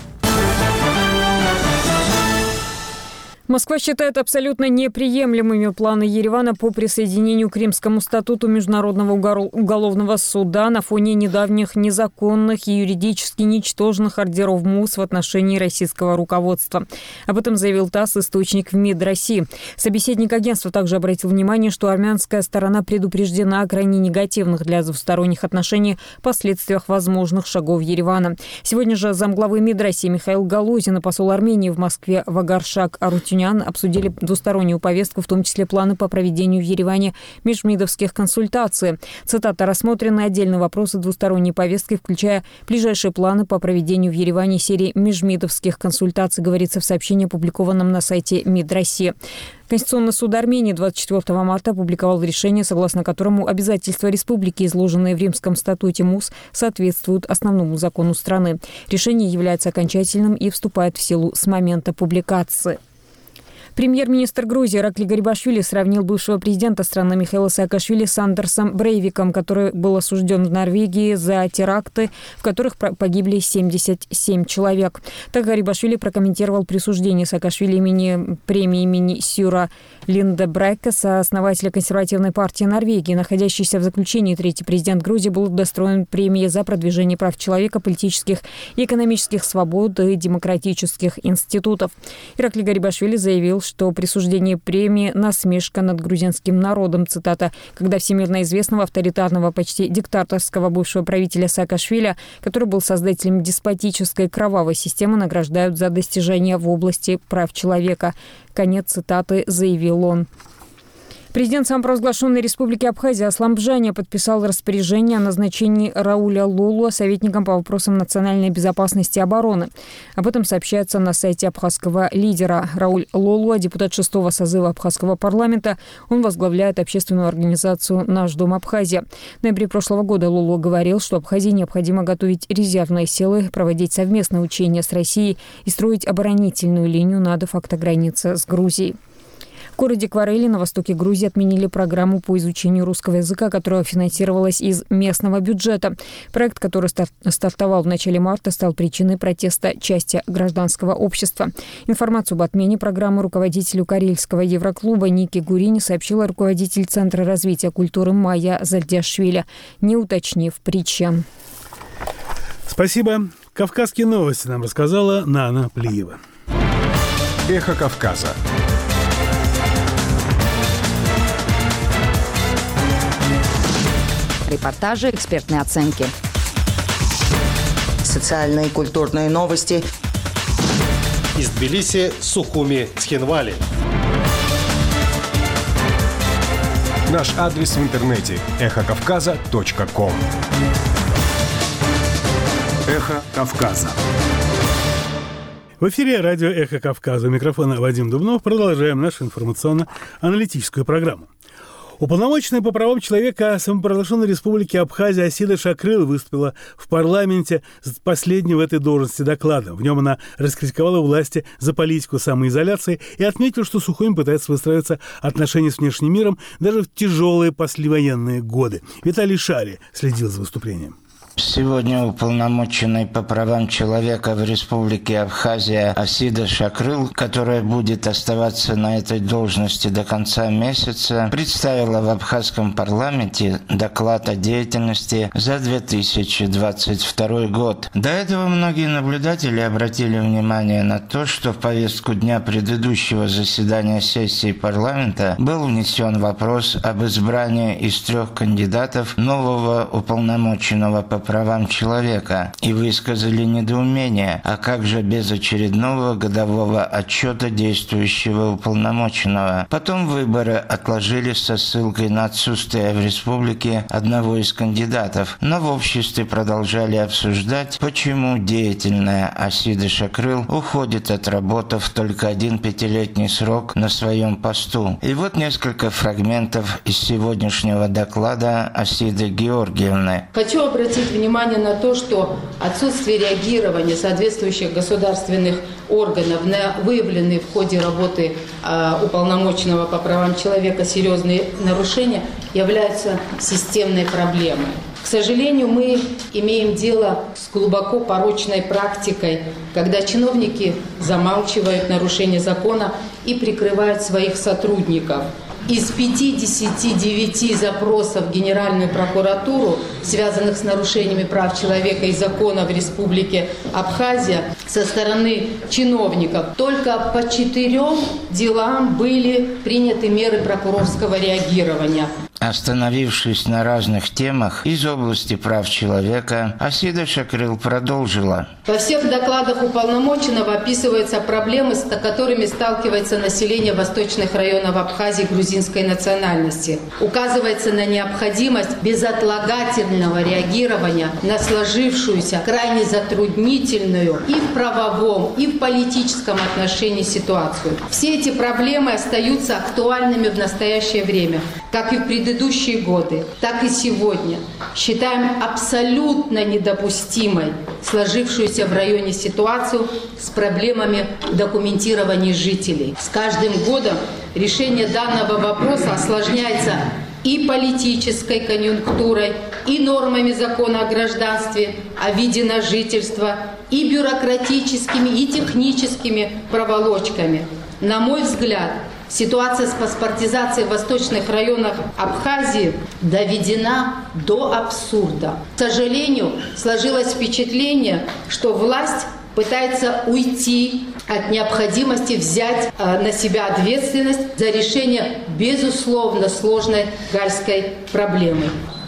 Москва считает абсолютно неприемлемыми планы Еревана по присоединению к Римскому статуту Международного уголовного суда на фоне недавних незаконных и юридически ничтожных ордеров МУС в отношении российского руководства. Об этом заявил ТАСС, источник в МИД России. Собеседник агентства также обратил внимание, что армянская сторона предупреждена о крайне негативных для двусторонних отношений последствиях возможных шагов Еревана. Сегодня же замглавы МИД России Михаил Галузин и посол Армении в Москве Вагаршак Арутюнян обсудили двустороннюю повестку, в том числе планы по проведению в Ереване межмидовских консультаций. Цитата: «Рассмотрены отдельные вопросы двусторонней повестки, включая ближайшие планы по проведению в Ереване серии межмидовских консультаций», говорится в сообщении, опубликованном на сайте МИД России. Конституционный суд Армении двадцать четвёртого марта опубликовал решение, согласно которому обязательства республики, изложенные в Римском статуте МУС, соответствуют основному закону страны. Решение является окончательным и вступает в силу с момента публикации. Премьер-министр Грузии Иракли Гарибашвили сравнил бывшего президента страны Михаила Саакашвили с Андерсом Брейвиком, который был осужден в Норвегии за теракты, в которых погибли семьдесят семь человек. Так Гарибашвили прокомментировал присуждение Саакашвили имени, премии имени Сьюра Линдебрека, сооснователя консервативной партии Норвегии. Находящийся в заключении третий президент Грузии был удостоен премии за продвижение прав человека, политических и экономических свобод и демократических институтов. Иракли Гарибашвили заявил, что присуждение премии – насмешка над грузинским народом. Цитата: «Когда всемирно известного авторитарного, почти диктаторского бывшего правителя Саакашвили, который был создателем деспотической кровавой системы, награждают за достижения в области прав человека». Конец цитаты, заявил он. Президент самопровозглашенной республики Абхазия Аслан Бжаня подписал распоряжение о назначении Рауля Лолуа советником по вопросам национальной безопасности и обороны. Об этом сообщается на сайте абхазского лидера. Рауль Лолуа – депутат шестого созыва абхазского парламента. Он возглавляет общественную организацию «Наш дом Абхазия». В ноябре прошлого года Лолуа говорил, что Абхазии необходимо готовить резервные силы, проводить совместные учения с Россией и строить оборонительную линию на де-факто границе с Грузией. В городе Кварели на востоке Грузии отменили программу по изучению русского языка, которая финансировалась из местного бюджета. Проект, который стартовал в начале марта, стал причиной протеста части гражданского общества. Информацию об отмене программы руководителю Карельского Евроклуба Ники Гурини сообщила руководитель Центра развития культуры Майя Зальдяшвили, не уточнив причин. Спасибо. Кавказские новости нам рассказала Нана Плиева. Эхо Кавказа. Репортажи, экспертные оценки. Социальные и культурные новости. Из Тбилиси, Сухуми, Цхинвали. Наш адрес в интернете – эхо кавказа точка ком. Эхо Кавказа. В эфире радио «Эхо Кавказа». У микрофона Вадим Дубнов. Продолжаем нашу информационно-аналитическую программу. Уполномоченная по правам человека самопровозглашенной республики Абхазия Асида Шакрыл выступила в парламенте с последним в этой должности докладом. В нем она раскритиковала власти за политику самоизоляции и отметила, что Сухуми пытается выстраиваться отношения с внешним миром даже в тяжелые послевоенные годы. Виталий Шари следил за выступлением. Сегодня уполномоченный по правам человека в Республике Абхазия Асида Шакрыл, которая будет оставаться на этой должности до конца месяца, представила в абхазском парламенте доклад о деятельности за две тысячи двадцать второй год. До этого многие наблюдатели обратили внимание на то, что в повестку дня предыдущего заседания сессии парламента был внесен вопрос об избрании из трех кандидатов нового уполномоченного по правам человека и высказали недоумение, а как же без очередного годового отчета действующего уполномоченного. Потом выборы отложились со ссылкой на отсутствие в республике одного из кандидатов, но в обществе продолжали обсуждать, почему деятельная Асида Шакрыл уходит, отработав только один пятилетний срок на своем посту. И вот несколько фрагментов из сегодняшнего доклада Асиды Георгиевны. Хочу обратить внимание на то, что отсутствие реагирования соответствующих государственных органов на выявленные в ходе работы э, уполномоченного по правам человека серьезные нарушения являются системной проблемой. К сожалению, мы имеем дело с глубоко порочной практикой, когда чиновники замалчивают нарушение закона и прикрывают своих сотрудников. Из пятидесяти девяти запросов в Генеральную прокуратуру, связанных с нарушениями прав человека и закона в Республике Абхазия, со стороны чиновников, только по четырем делам были приняты меры прокурорского реагирования. Остановившись на разных темах из области прав человека, Асида Шакрыл продолжила. Во всех докладах уполномоченного описываются проблемы, с которыми сталкивается население восточных районов Абхазии грузинской национальности. Указывается на необходимость безотлагательного реагирования на сложившуюся, крайне затруднительную и в правовом, и в политическом отношении ситуацию. Все эти проблемы остаются актуальными в настоящее время, как и в предыдущие предыдущие годы, так и сегодня считаем абсолютно недопустимой сложившуюся в районе ситуацию с проблемами документирования жителей. С каждым годом решение данного вопроса осложняется и политической конъюнктурой, и нормами закона о гражданстве, о виде на жительство, и бюрократическими, и техническими проволочками. На мой взгляд, ситуация с паспортизацией в восточных районах Абхазии доведена до абсурда. К сожалению, сложилось впечатление, что власть пытается уйти от необходимости взять э, на себя ответственность за решение, безусловно, сложной гальской проблемы.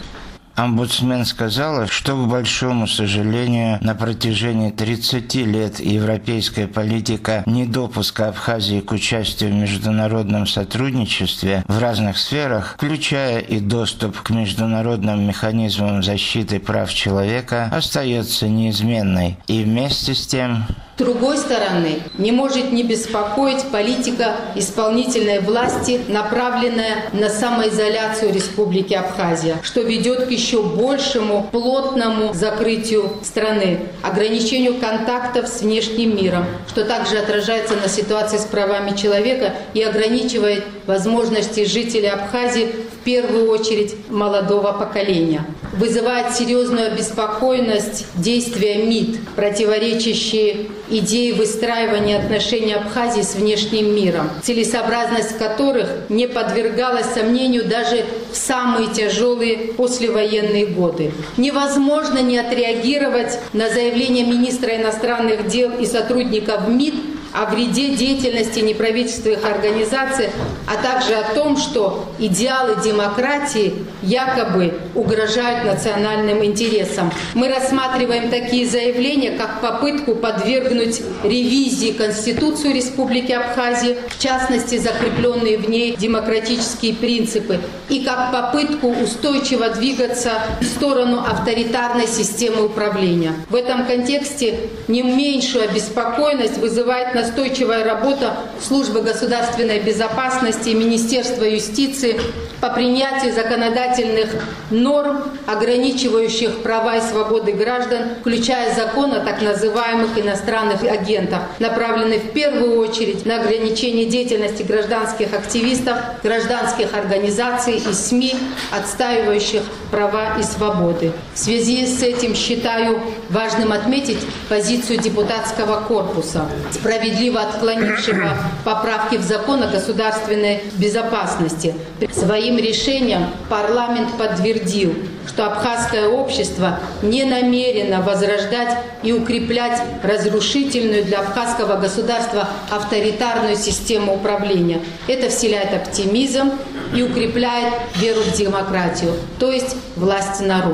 Омбудсмен сказала, что, к большому сожалению, на протяжении тридцати лет европейская политика недопуска Абхазии к участию в международном сотрудничестве в разных сферах, включая и доступ к международным механизмам защиты прав человека, остается неизменной. И вместе с тем... С другой стороны, не может не беспокоить политика исполнительной власти, направленная на самоизоляцию Республики Абхазия, что ведет к еще большему плотному закрытию страны, ограничению контактов с внешним миром, что также отражается на ситуации с правами человека и ограничивает возможности жителей Абхазии, в первую очередь молодого поколения. Вызывает серьезную обеспокоенность действия МИД, противоречащие идеи выстраивания отношений Абхазии с внешним миром, целесообразность которых не подвергалась сомнению даже в самые тяжелые послевоенные годы. Невозможно не отреагировать на заявление министра иностранных дел и сотрудников МИД о вреде деятельности неправительственных организаций, а также о том, что идеалы демократии якобы угрожают национальным интересам. Мы рассматриваем такие заявления как попытку подвергнуть ревизии Конституцию Республики Абхазия, в частности закрепленные в ней демократические принципы, и как попытку устойчиво двигаться в сторону авторитарной системы управления. В этом контексте не меньшую обеспокоенность вызывает настойчивая работа Службы государственной безопасности и Министерства юстиции по принятию законодательных норм, ограничивающих права и свободы граждан, включая закон о так называемых иностранных агентах, направленный в первую очередь на ограничение деятельности гражданских активистов, гражданских организаций и СМИ, отстаивающих права и свободы. В связи с этим считаю важным отметить позицию депутатского корпуса, справедливо отклонившего поправки в закон о государственной безопасности. Своим решением парламент подтвердил, что абхазское общество не намерено возрождать и укреплять разрушительную для абхазского государства авторитарную систему управления. Это вселяет оптимизм и укрепляет веру в демократию, то есть власть народа.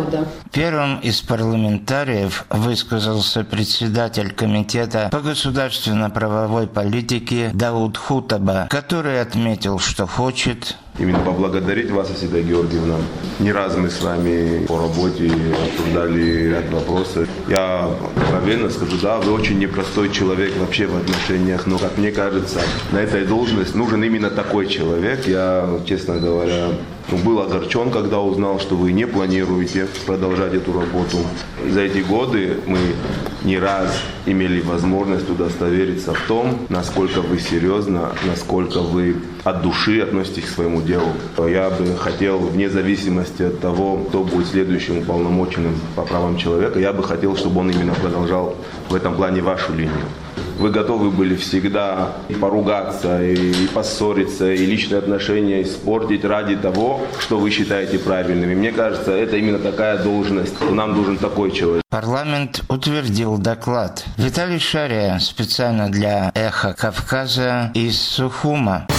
Первым из парламентариев высказался председатель комитета по государственно-правовой политике Дауд Хутаба, который отметил, что хочет именно поблагодарить вас, Асида Георгиевна. Не раз мы с вами по работе обсуждали ряд вопросов. Я откровенно скажу, да, вы очень непростой человек вообще в отношениях, но, как мне кажется, на этой должности нужен именно такой человек. Я, честно говоря, ну, был огорчен, когда узнал, что вы не планируете продолжать эту работу. За эти годы мы не раз имели возможность удостовериться в том, насколько вы серьезно, насколько вы от души относитесь к своему делу. Я бы хотел, вне зависимости от того, кто будет следующим уполномоченным по правам человека, я бы хотел, чтобы он именно продолжал в этом плане вашу линию. Вы готовы были всегда и поругаться, и поссориться, и личные отношения испортить ради того, что вы считаете правильным. И мне кажется, это именно такая должность. Нам нужен такой человек. Парламент утвердил доклад. Виталий Шария специально для «Эхо Кавказа» из Сухума.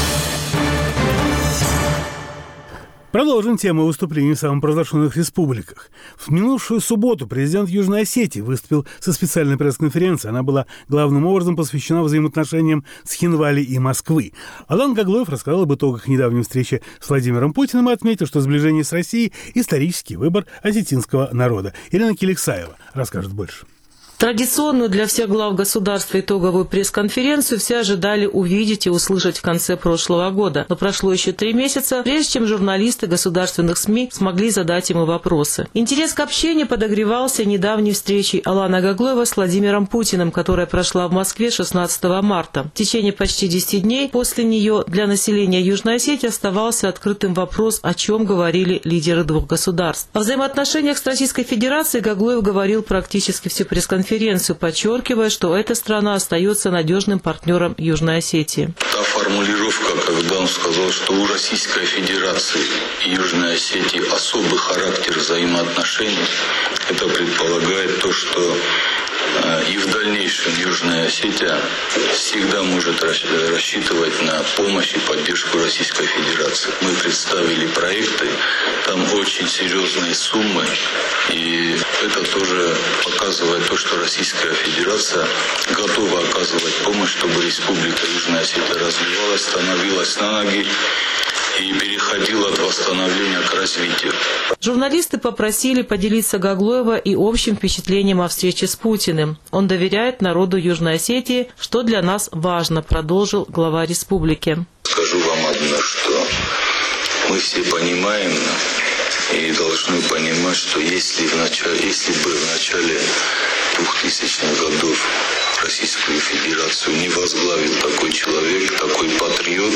Продолжим тему выступлений в самопровозглашенных республиках. В минувшую субботу президент Южной Осетии выступил со специальной пресс-конференцией. Она была главным образом посвящена взаимоотношениям Цхинвали и Москвы. Алан Гаглоев рассказал об итогах недавней встречи с Владимиром Путиным и отметил, что сближение с Россией – исторический выбор осетинского народа. Ирина Киликсаева расскажет больше. Традиционную для всех глав государства итоговую пресс-конференцию все ожидали увидеть и услышать в конце прошлого года. Но прошло еще три месяца, прежде чем журналисты государственных СМИ смогли задать ему вопросы. Интерес к общению подогревался недавней встречей Алана Гаглоева с Владимиром Путиным, которая прошла в Москве шестнадцатого марта. В течение почти десяти дней после нее для населения Южной Осетии оставался открытым вопрос, о чем говорили лидеры двух государств. О взаимоотношениях с Российской Федерацией Гаглоев говорил практически всю пресс-конференцию, подчеркивая, что эта страна остается надежным партнером Южной Осетии. Та формулировка, когда он сказал, что у Российской Федерации и Южной Осетии особый характер взаимоотношений, это предполагает то, что и в дальнейшем Южная Осетия всегда может рассчитывать на помощь и поддержку Российской Федерации. Мы представили проекты, там очень серьезные суммы, и это тоже показывает то, что Российская Федерация готова оказывать помощь, чтобы Республика Южная Осетия развивалась, становилась на ноги и переходила от восстановления к развитию. Журналисты попросили поделиться Гаглоева и общим впечатлением о встрече с Путиным. Он доверяет народу Южной Осетии, что для нас важно, продолжил глава республики. Скажу вам одно, что мы все понимаем и должны понимать, что если, в начале, если бы в начале двухтысячных годов Российскую Федерацию не возглавил такой человек, такой патриот,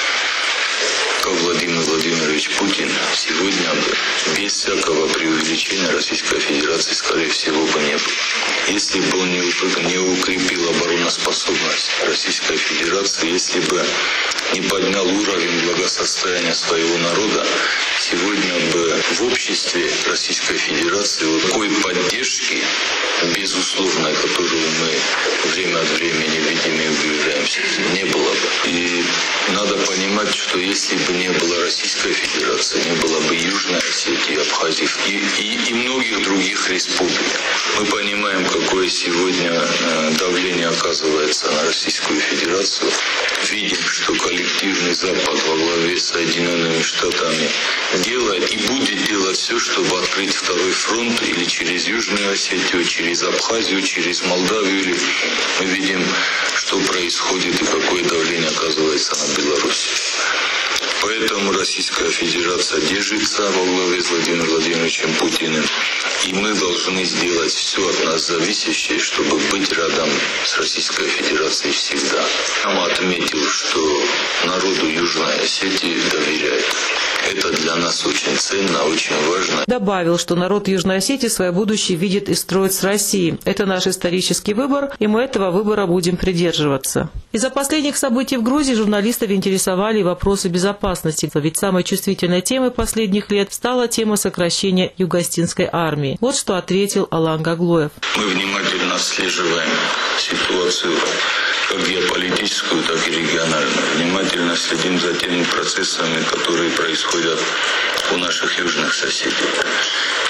как Владимир Владимирович Путин, сегодня без всякого преувеличения Российской Федерации, скорее всего, бы не было. Если бы он не укрепил обороноспособность Российской Федерации, если бы не поднял уровень благосостояния своего народа, сегодня бы в обществе Российской Федерации вот такой поддержки, безусловной, которую мы время от времени видим и убеждаемся, не было бы. И надо понимать, что если бы не было Российской Федерации, не было бы Южной Осетии, Абхазии и, и, и многих других республик. Мы понимаем, какое сегодня давление оказывается на Российскую Федерацию. Видим, что коллективный Запад во главе с Соединенными Штатами делает и будет делать все, чтобы открыть второй фронт или через Южную Осетию, через Абхазию, через Молдавию. Или мы видим, что происходит и какое давление оказывается на Беларусь. Поэтому Российская Федерация держится во главе с Владимиром Владимировичем Путиным. И мы должны сделать все от нас зависящее, чтобы быть рядом с Российской Федерацией всегда. Я отметил, что народу Южной Осетии доверяет. Это для нас очень ценно, очень важно. Добавил, что народ Южной Осетии свое будущее видит и строит с Россией. Это наш исторический выбор, и мы этого выбора будем придерживаться. Из-за последних событий в Грузии журналистов интересовали вопросы безопасности. Ведь самой чувствительной темой последних лет стала тема сокращения Юго-Остинской армии. Вот что ответил Алан Гаглоев. Мы внимательно отслеживаем ситуацию как геополитическую, так и региональную. Внимательно следим за теми процессами, которые происходят у наших южных соседей.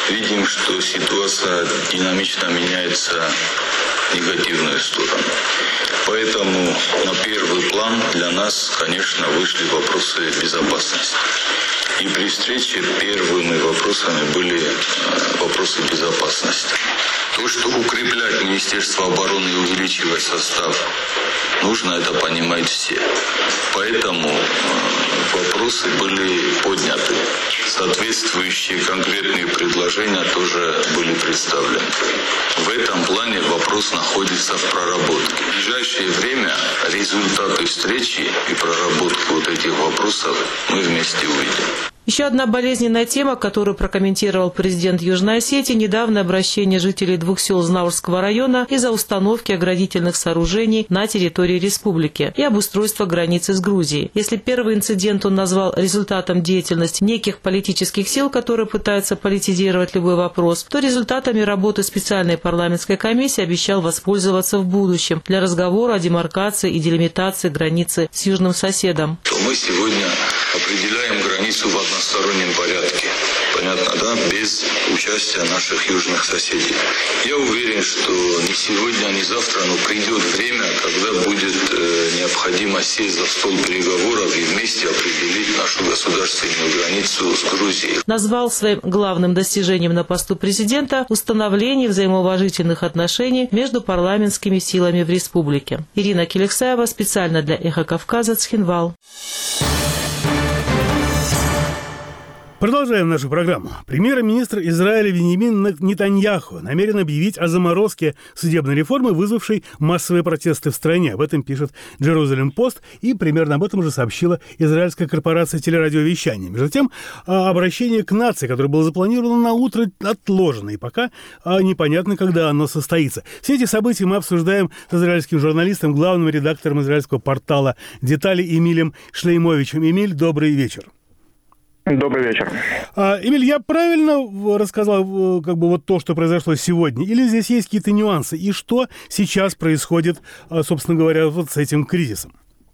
видим, что ситуация динамично меняется в негативную сторону. Поэтому на первый план для нас, конечно, вышли вопросы безопасности. И при встрече первыми вопросами были вопросы безопасности. То, что укреплять Министерство обороны и увеличивать состав, нужно это понимать все. Поэтому вопросы были подняты. Соответствующие конкретные предложения тоже были представлены. В этом плане вопрос находится в проработке. В ближайшее время результаты встречи и проработку вот этих вопросов мы вместе увидим. Еще одна болезненная тема, которую прокомментировал президент Южной Осетии, недавнее обращение жителей двух сел Знаурского района из-за установки оградительных сооружений на территории республики и обустройства границы с Грузией. Если первый инцидент он назвал результатом деятельности неких политических сил, которые пытаются политизировать любой вопрос, то результатами работы специальной парламентской комиссии обещал воспользоваться в будущем для разговора о демаркации и делимитации границы с южным соседом. Мы сегодня определяем границу в одностороннем порядке. Понятно, да? Без участия наших южных соседей. Я уверен, что не сегодня, не завтра, но придет время, когда будет э, необходимо сесть за стол переговоров и вместе определить нашу государственную границу с Грузией. Назвал своим главным достижением на посту президента установление взаимоуважительных отношений между парламентскими силами в республике. Ирина Келексаева специально для «Эхо Кавказа», Цхинвал. Продолжаем нашу программу. Премьер-министр Израиля Биньямин Нетаньяху намерен объявить о заморозке судебной реформы, вызвавшей массовые протесты в стране. Об этом пишет Jerusalem Post, и примерно об этом же сообщила израильская корпорация телерадиовещания. Между тем, обращение к нации, которое было запланировано на утро, отложено, и пока непонятно, когда оно состоится. Все эти события мы обсуждаем с израильским журналистом, главным редактором израильского портала «Детали» Эмилем Шлеймовичем. Эмиль, добрый вечер. Добрый вечер. А, Эмиль, я правильно рассказал как бы вот то, что произошло сегодня? Или здесь есть какие-то нюансы? И что сейчас происходит, собственно говоря, вот с этим кризисом?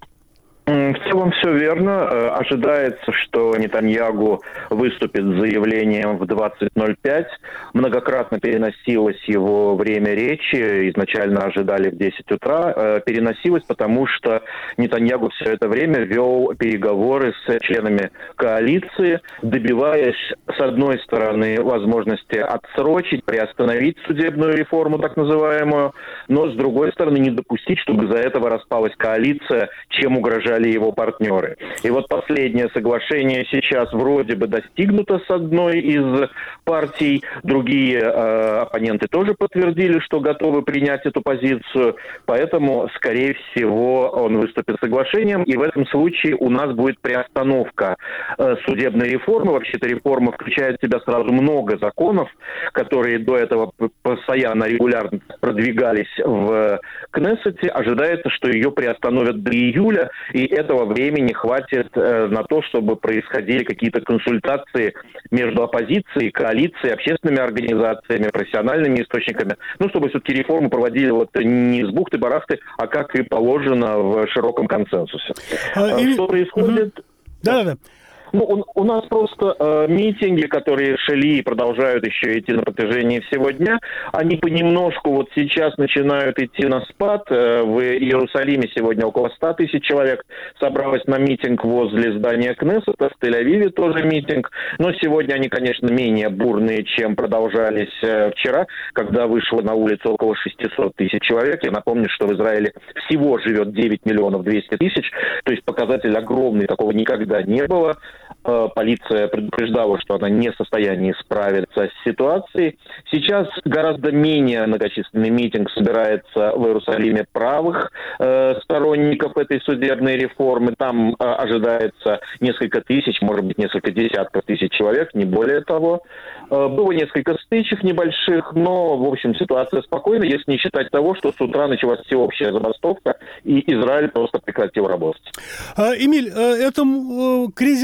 В целом все верно. Ожидается, что Нетаньяху выступит с заявлением в двадцать ноль пять. Многократно переносилось его время речи. Изначально ожидали в десять утра. Переносилось, потому что Нетаньяху все это время вел переговоры с членами коалиции, добиваясь, с одной стороны, возможности отсрочить, приостановить судебную реформу, так называемую, но, с другой стороны, не допустить, чтобы из-за этого распалась коалиция, чем угрожали его партнеры. И вот последнее соглашение сейчас вроде бы достигнуто с одной из партий. Другие э, оппоненты тоже подтвердили, что готовы принять эту позицию. Поэтому, скорее всего, он выступит с соглашением. И в этом случае у нас будет приостановка э, судебной реформы. Вообще-то реформа включает в себя сразу много законов, которые до этого постоянно, регулярно продвигались в Кнессете. Ожидается, что ее приостановят до июля. И этого времени хватит э, на то, чтобы происходили какие-то консультации между оппозицией, коалицией, общественными организациями, профессиональными источниками. Ну, чтобы все-таки реформу проводили вот не с бухты-барахты, а как и положено в широком консенсусе. А, и... Что происходит? Да-да-да. Ну, у, у нас просто э, митинги, которые шли и продолжают еще идти на протяжении всего дня, они понемножку вот сейчас начинают идти на спад. Э, в Иерусалиме сегодня около ста тысяч человек собралось на митинг возле здания Кнессета, в Тель-Авиве тоже митинг. Но сегодня они, конечно, менее бурные, чем продолжались э, вчера, когда вышло на улицу около шестисот тысяч человек. Я напомню, что в Израиле всего живет девять миллионов двести тысяч, то есть показатель огромный, такого никогда не было. Полиция предупреждала, что она не в состоянии справиться с ситуацией. Сейчас гораздо менее многочисленный митинг собирается в Иерусалиме правых э, сторонников этой судебной реформы. Там э, ожидается несколько тысяч, может быть, несколько десятков тысяч человек, не более того. Э, было несколько стычек небольших, но, в общем, ситуация спокойна, если не считать того, что с утра началась всеобщая забастовка, и Израиль просто прекратил работать. А, Эмиль, это кризис постепенно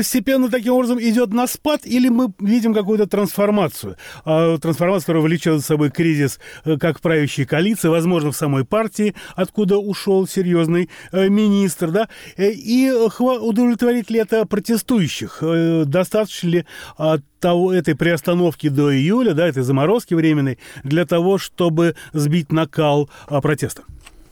постепенно таким образом идет на спад, или мы видим какую-то трансформацию? Трансформацию, которая влечет за собой кризис как правящей коалиции, возможно, в самой партии, откуда ушел серьезный министр, да? И удовлетворит ли это протестующих? Достаточно ли того, этой приостановки до июля, да, этой заморозки временной, для того, чтобы сбить накал протеста?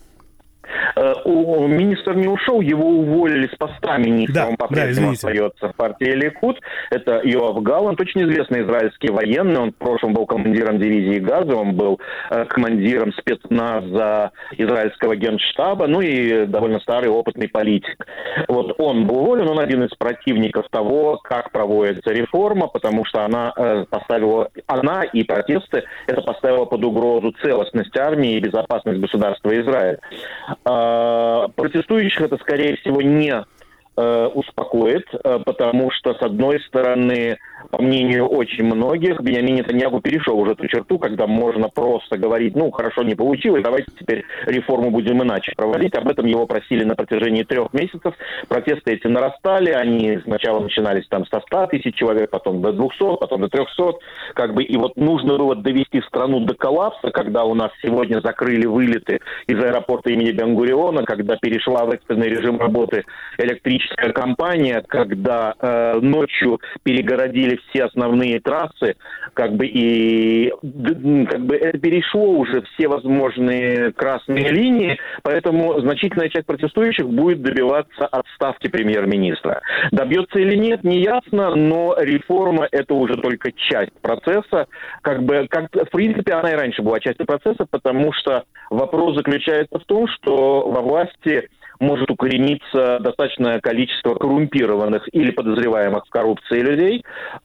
Министр не ушел, его уволили с поста министра, да, он по-прежнему да, остается в партии Ликуд. Это Йоав Галлант, очень известный израильский военный, он в прошлом был командиром дивизии Газа, он был командиром спецназа израильского генштаба, ну и довольно старый опытный политик. Вот он был уволен, он один из противников того, как проводится реформа, потому что она поставила, она и протесты, это поставило под угрозу целостность армии и безопасность государства Израиль. Протестующих это, скорее всего, не э, успокоит, э, потому что, с одной стороны, по мнению очень многих, Биньямин Нетаньяху перешел уже эту черту, когда можно просто говорить, ну, хорошо, не получилось, давайте теперь реформу будем иначе проводить. Об этом его просили на протяжении трех месяцев. Протесты эти нарастали, они сначала начинались там со ста тысяч человек, потом до двухсот, потом до трехсот, как бы, и вот нужно было довести страну до коллапса, когда у нас сегодня закрыли вылеты из аэропорта имени Бен-Гуриона, когда перешла в экстренный режим работы электрическая компания, когда э, ночью перегородили все основные трассы, как бы, и как бы это перешло уже все возможные красные линии, поэтому значительная часть протестующих будет добиваться отставки премьер-министра. Добьется или нет, не ясно, но реформа — это уже только часть процесса. Как бы, как, в принципе, она и раньше была частью процесса, потому что вопрос заключается в том, что во власти может укорениться достаточное количество коррумпированных или подозреваемых в коррупции людей,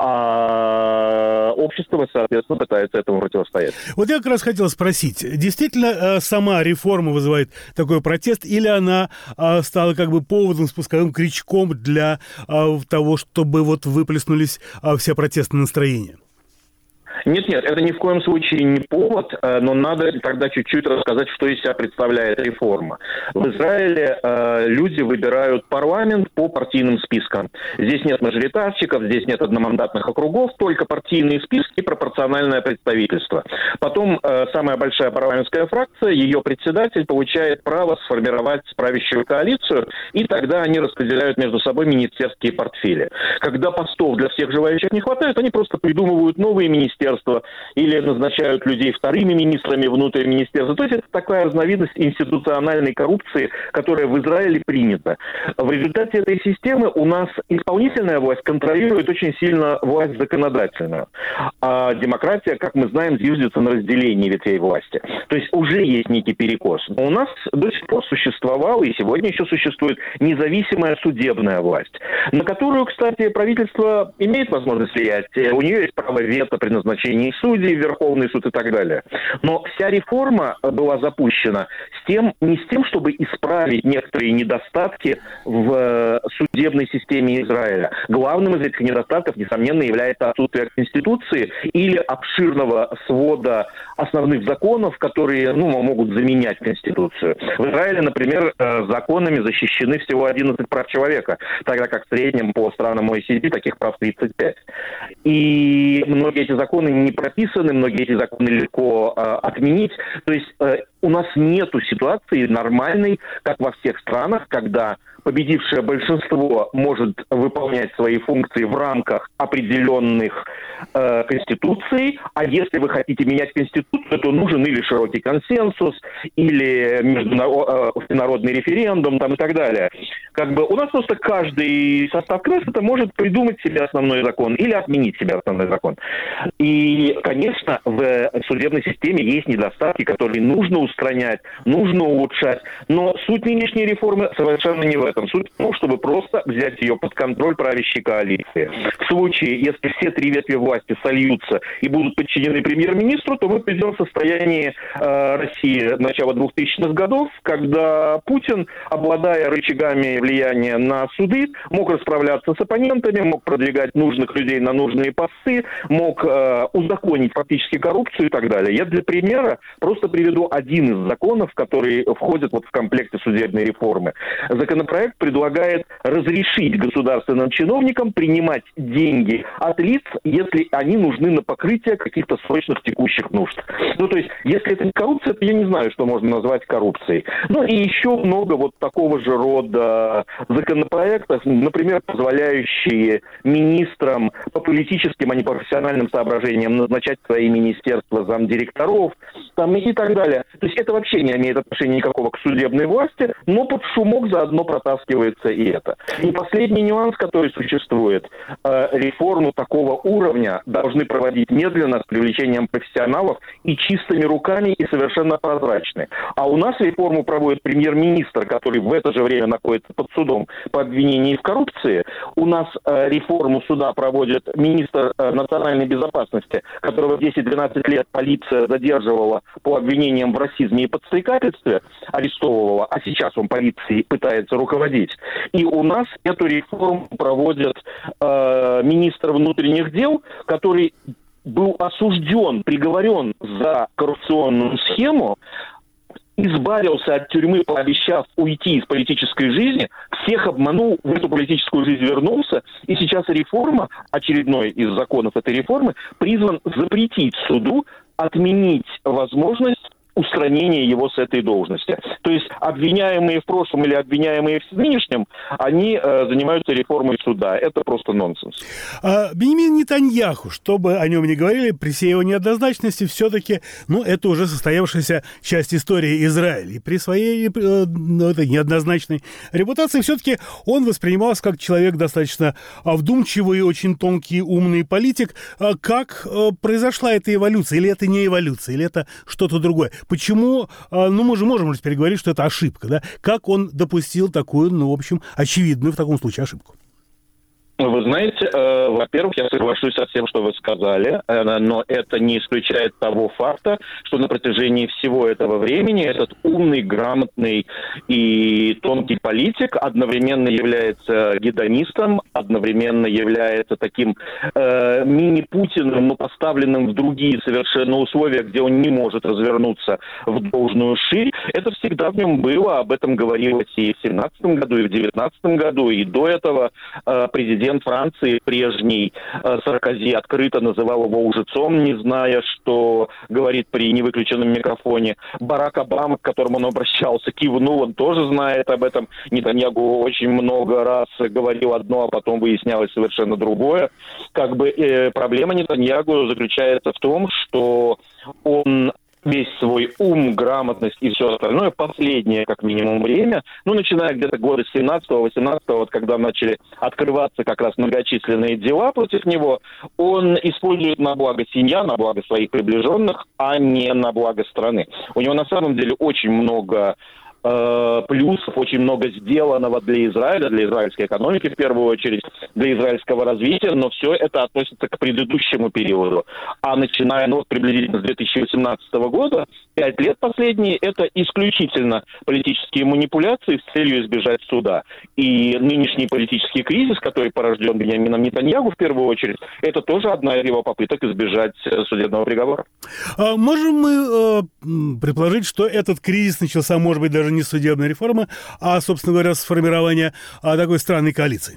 а общество, соответственно, пытается этому противостоять. Вот я как раз хотел спросить, действительно сама реформа вызывает такой протест, или она стала как бы поводом, спусковым крючком для того, чтобы вот выплеснулись все протестные настроения? Нет-нет, это ни в коем случае не повод, но надо тогда чуть-чуть рассказать, что из себя представляет реформа. В Израиле э, люди выбирают парламент по партийным спискам. Здесь нет мажоритарщиков, здесь нет одномандатных округов, только партийные списки и пропорциональное представительство. Потом э, самая большая парламентская фракция, ее председатель получает право сформировать правящую коалицию, и тогда они распределяют между собой министерские портфели. Когда постов для всех желающих не хватает, они просто придумывают новые министерства, или назначают людей вторыми министрами внутри министерства. То есть это такая разновидность институциональной коррупции, которая в Израиле принята. В результате этой системы у нас исполнительная власть контролирует очень сильно власть законодательную. А демократия, как мы знаем, зиждется на разделении ветвей власти. То есть уже есть некий перекос. Но у нас до сих пор существовала, и сегодня еще существует, независимая судебная власть, на которую, кстати, правительство имеет возможность влиять. У нее есть право вето при назначении судей, Верховный суд и так далее. Но вся реформа была запущена с тем, не с тем, чтобы исправить некоторые недостатки в судебной системе Израиля. Главным из этих недостатков, несомненно, является отсутствие Конституции или обширного свода основных законов, которые, ну, могут заменять Конституцию. В Израиле, например, законами защищены всего одиннадцать прав человека, тогда как в среднем по странам о и си ди таких прав тридцать пять. И многие эти законы не прописаны, многие эти законы легко э, отменить. То есть э, у нас нету ситуации нормальной, как во всех странах, когда победившее большинство может выполнять свои функции в рамках определенных э, конституций, а если вы хотите менять конституцию, то нужен или широкий консенсус, или международный референдум, там, и так далее. Как бы у нас просто каждый состав Кнессета может придумать себе основной закон или отменить себе основной закон. И, конечно, в судебной системе есть недостатки, которые нужно устранять, нужно улучшать, но суть нынешней реформы совершенно не в этом. Суть в том, чтобы просто взять ее под контроль правящей коалиции. В случае, если все три ветви власти сольются и будут подчинены премьер-министру, то мы придем в состояние э, России начала двухтысячных годов, когда Путин, обладая рычагами влияние на суды, мог расправляться с оппонентами, мог продвигать нужных людей на нужные посты, мог э, узаконить фактически коррупцию и так далее. Я для примера просто приведу один из законов, который входит вот в комплекте судебной реформы. Законопроект предлагает разрешить государственным чиновникам принимать деньги от лиц, если они нужны на покрытие каких-то срочных текущих нужд. Ну, то есть, если это не коррупция, то я не знаю, что можно назвать коррупцией. Ну, и еще много вот такого же рода законопроектов, например, позволяющие министрам по политическим, а не профессиональным соображениям назначать свои министерства замдиректоров, там, и так далее. То есть, это вообще не имеет отношения никакого к судебной власти, но под шумок заодно протаскивается и это. И последний нюанс, который существует, э, реформу такого уровня должны проводить медленно, с привлечением профессионалов и чистыми руками, и совершенно прозрачны. А у нас реформу проводит премьер-министр, который в это же время находится под судом по обвинению в коррупции. У нас э, реформу суда проводит министр э, национальной безопасности, которого десять-двенадцать лет полиция задерживала по обвинениям в расизме и подстрекательстве, арестовывала, а сейчас он полицией пытается руководить. И у нас эту реформу проводит э, министр внутренних дел, который был осужден, приговорен за коррупционную схему, избавился от тюрьмы, пообещав уйти из политической жизни, всех обманул, в эту политическую жизнь вернулся, и сейчас реформа, очередной из законов этой реформы, призван запретить суду отменить возможность устранения его с этой должности. То есть обвиняемые в прошлом или обвиняемые в нынешнем, они э, занимаются реформой суда. Это просто нонсенс. А, Беньямин Нетаньяху, чтобы о нем не говорили, при всей его неоднозначности, все-таки, ну, это уже состоявшаяся часть истории Израиля. И при своей э, ну, этой неоднозначной репутации все-таки он воспринимался как человек достаточно вдумчивый, очень тонкий, умный политик. А как э, произошла эта эволюция? Или это не эволюция? Или это что-то другое? Почему, ну, мы же можем теперь говорить, что это ошибка, да? Как он допустил такую, ну, в общем, очевидную в таком случае ошибку? Вы знаете, э, во-первых, я соглашусь со всем, что вы сказали, э, но это не исключает того факта, что на протяжении всего этого времени этот умный, грамотный и тонкий политик одновременно является гедонистом, одновременно является таким э, мини-Путиным, но поставленным в другие совершенно условия, где он не может развернуться в должную ширь. Это всегда в нем было, об этом говорилось и в семнадцатом году, и в девятнадцатом году, и до этого э, президент Франции, прежний э, Саркози, открыто называл его лжецом, не зная, что говорит при невыключенном микрофоне. Барак Обама, к которому он обращался, кивнул, он тоже знает об этом. Нетаньяху очень много раз говорил одно, а потом выяснялось совершенно другое. Как бы э, проблема Нетаньяху заключается в том, что он весь свой ум, грамотность и все остальное, последнее, как минимум, время, ну, начиная где-то года семнадцатого-восемнадцатого, вот когда начали открываться как раз многочисленные дела против него, он использует на благо семья, на благо своих приближенных, а не на благо страны. У него на самом деле очень много плюсов, очень много сделанного для Израиля, для израильской экономики в первую очередь, для израильского развития, но все это относится к предыдущему периоду. А начиная, ну, приблизительно с две тысячи восемнадцатого года, пять лет последние, это исключительно политические манипуляции с целью избежать суда. И нынешний политический кризис, который порожден Беньямином Нетаньяху в первую очередь, это тоже одна из его попыток избежать судебного приговора. А можем мы э, предположить, что этот кризис начался, может быть, даже не с судебной реформы, а, собственно говоря, с формирования а, такой странной коалиции?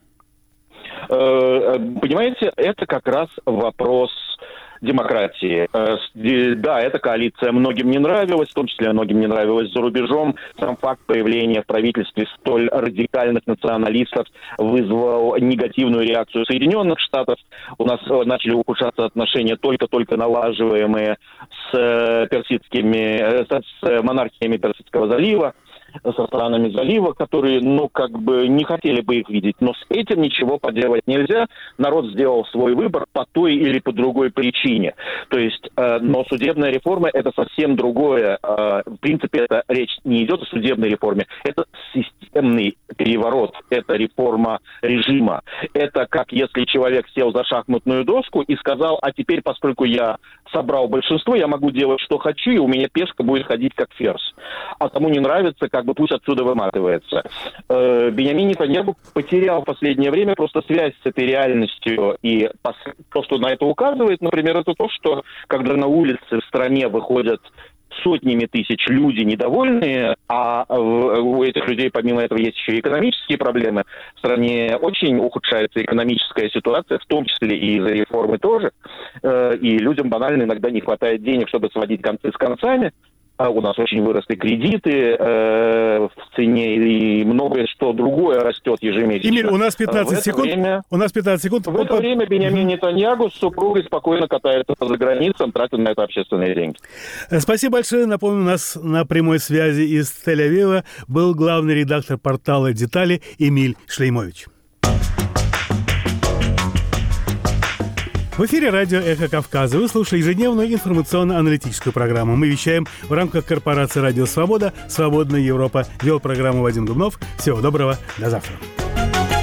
Понимаете, это как раз вопрос демократии. Да, эта коалиция многим не нравилась, в том числе многим не нравилась за рубежом. Сам факт появления в правительстве столь радикальных националистов вызвал негативную реакцию Соединенных Штатов. У нас начали ухудшаться отношения, только-только налаживаемые с персидскими, с монархиями Персидского залива, со странами залива, которые, ну, как бы не хотели бы их видеть. Но с этим ничего поделать нельзя. Народ сделал свой выбор по той или по другой причине. То есть, э, но судебная реформа – это совсем другое. Э, в принципе, это речь не идет о судебной реформе. Это системный переворот, это реформа режима. Это как если человек сел за шахматную доску и сказал, а теперь, поскольку я собрал большинство, я могу делать, что хочу, и у меня пешка будет ходить как ферзь. А кому не нравится, как бы пусть отсюда выматывается. Биньямин Нетаньяху потерял в последнее время просто связь с этой реальностью. И то, что на это указывает, например, это то, что когда на улице в стране выходят сотнями тысяч люди недовольные, а у этих людей, помимо этого, есть еще и экономические проблемы. В стране очень ухудшается экономическая ситуация, в том числе и из-за реформы тоже. И людям банально иногда не хватает денег, чтобы сводить концы с концами. У нас очень выросли кредиты э, в цене, и многое что другое растет ежемесячно. Эмиль, у нас пятнадцать секунд. Время, у нас пятнадцать секунд. В это время Биньямин Нетаньяху с супругой спокойно катается по заграницам, тратит на это общественные деньги. Спасибо большое. Напомню, у нас на прямой связи из Тель-Авива был главный редактор портала «Детали» Эмиль Шлеймович. В эфире радио «Эхо Кавказа». Вы слушаете ежедневную информационно-аналитическую программу. Мы вещаем в рамках корпорации «Радио Свобода», «Свободная Европа». Вел программу Вадим Дубнов. Всего доброго. До завтра.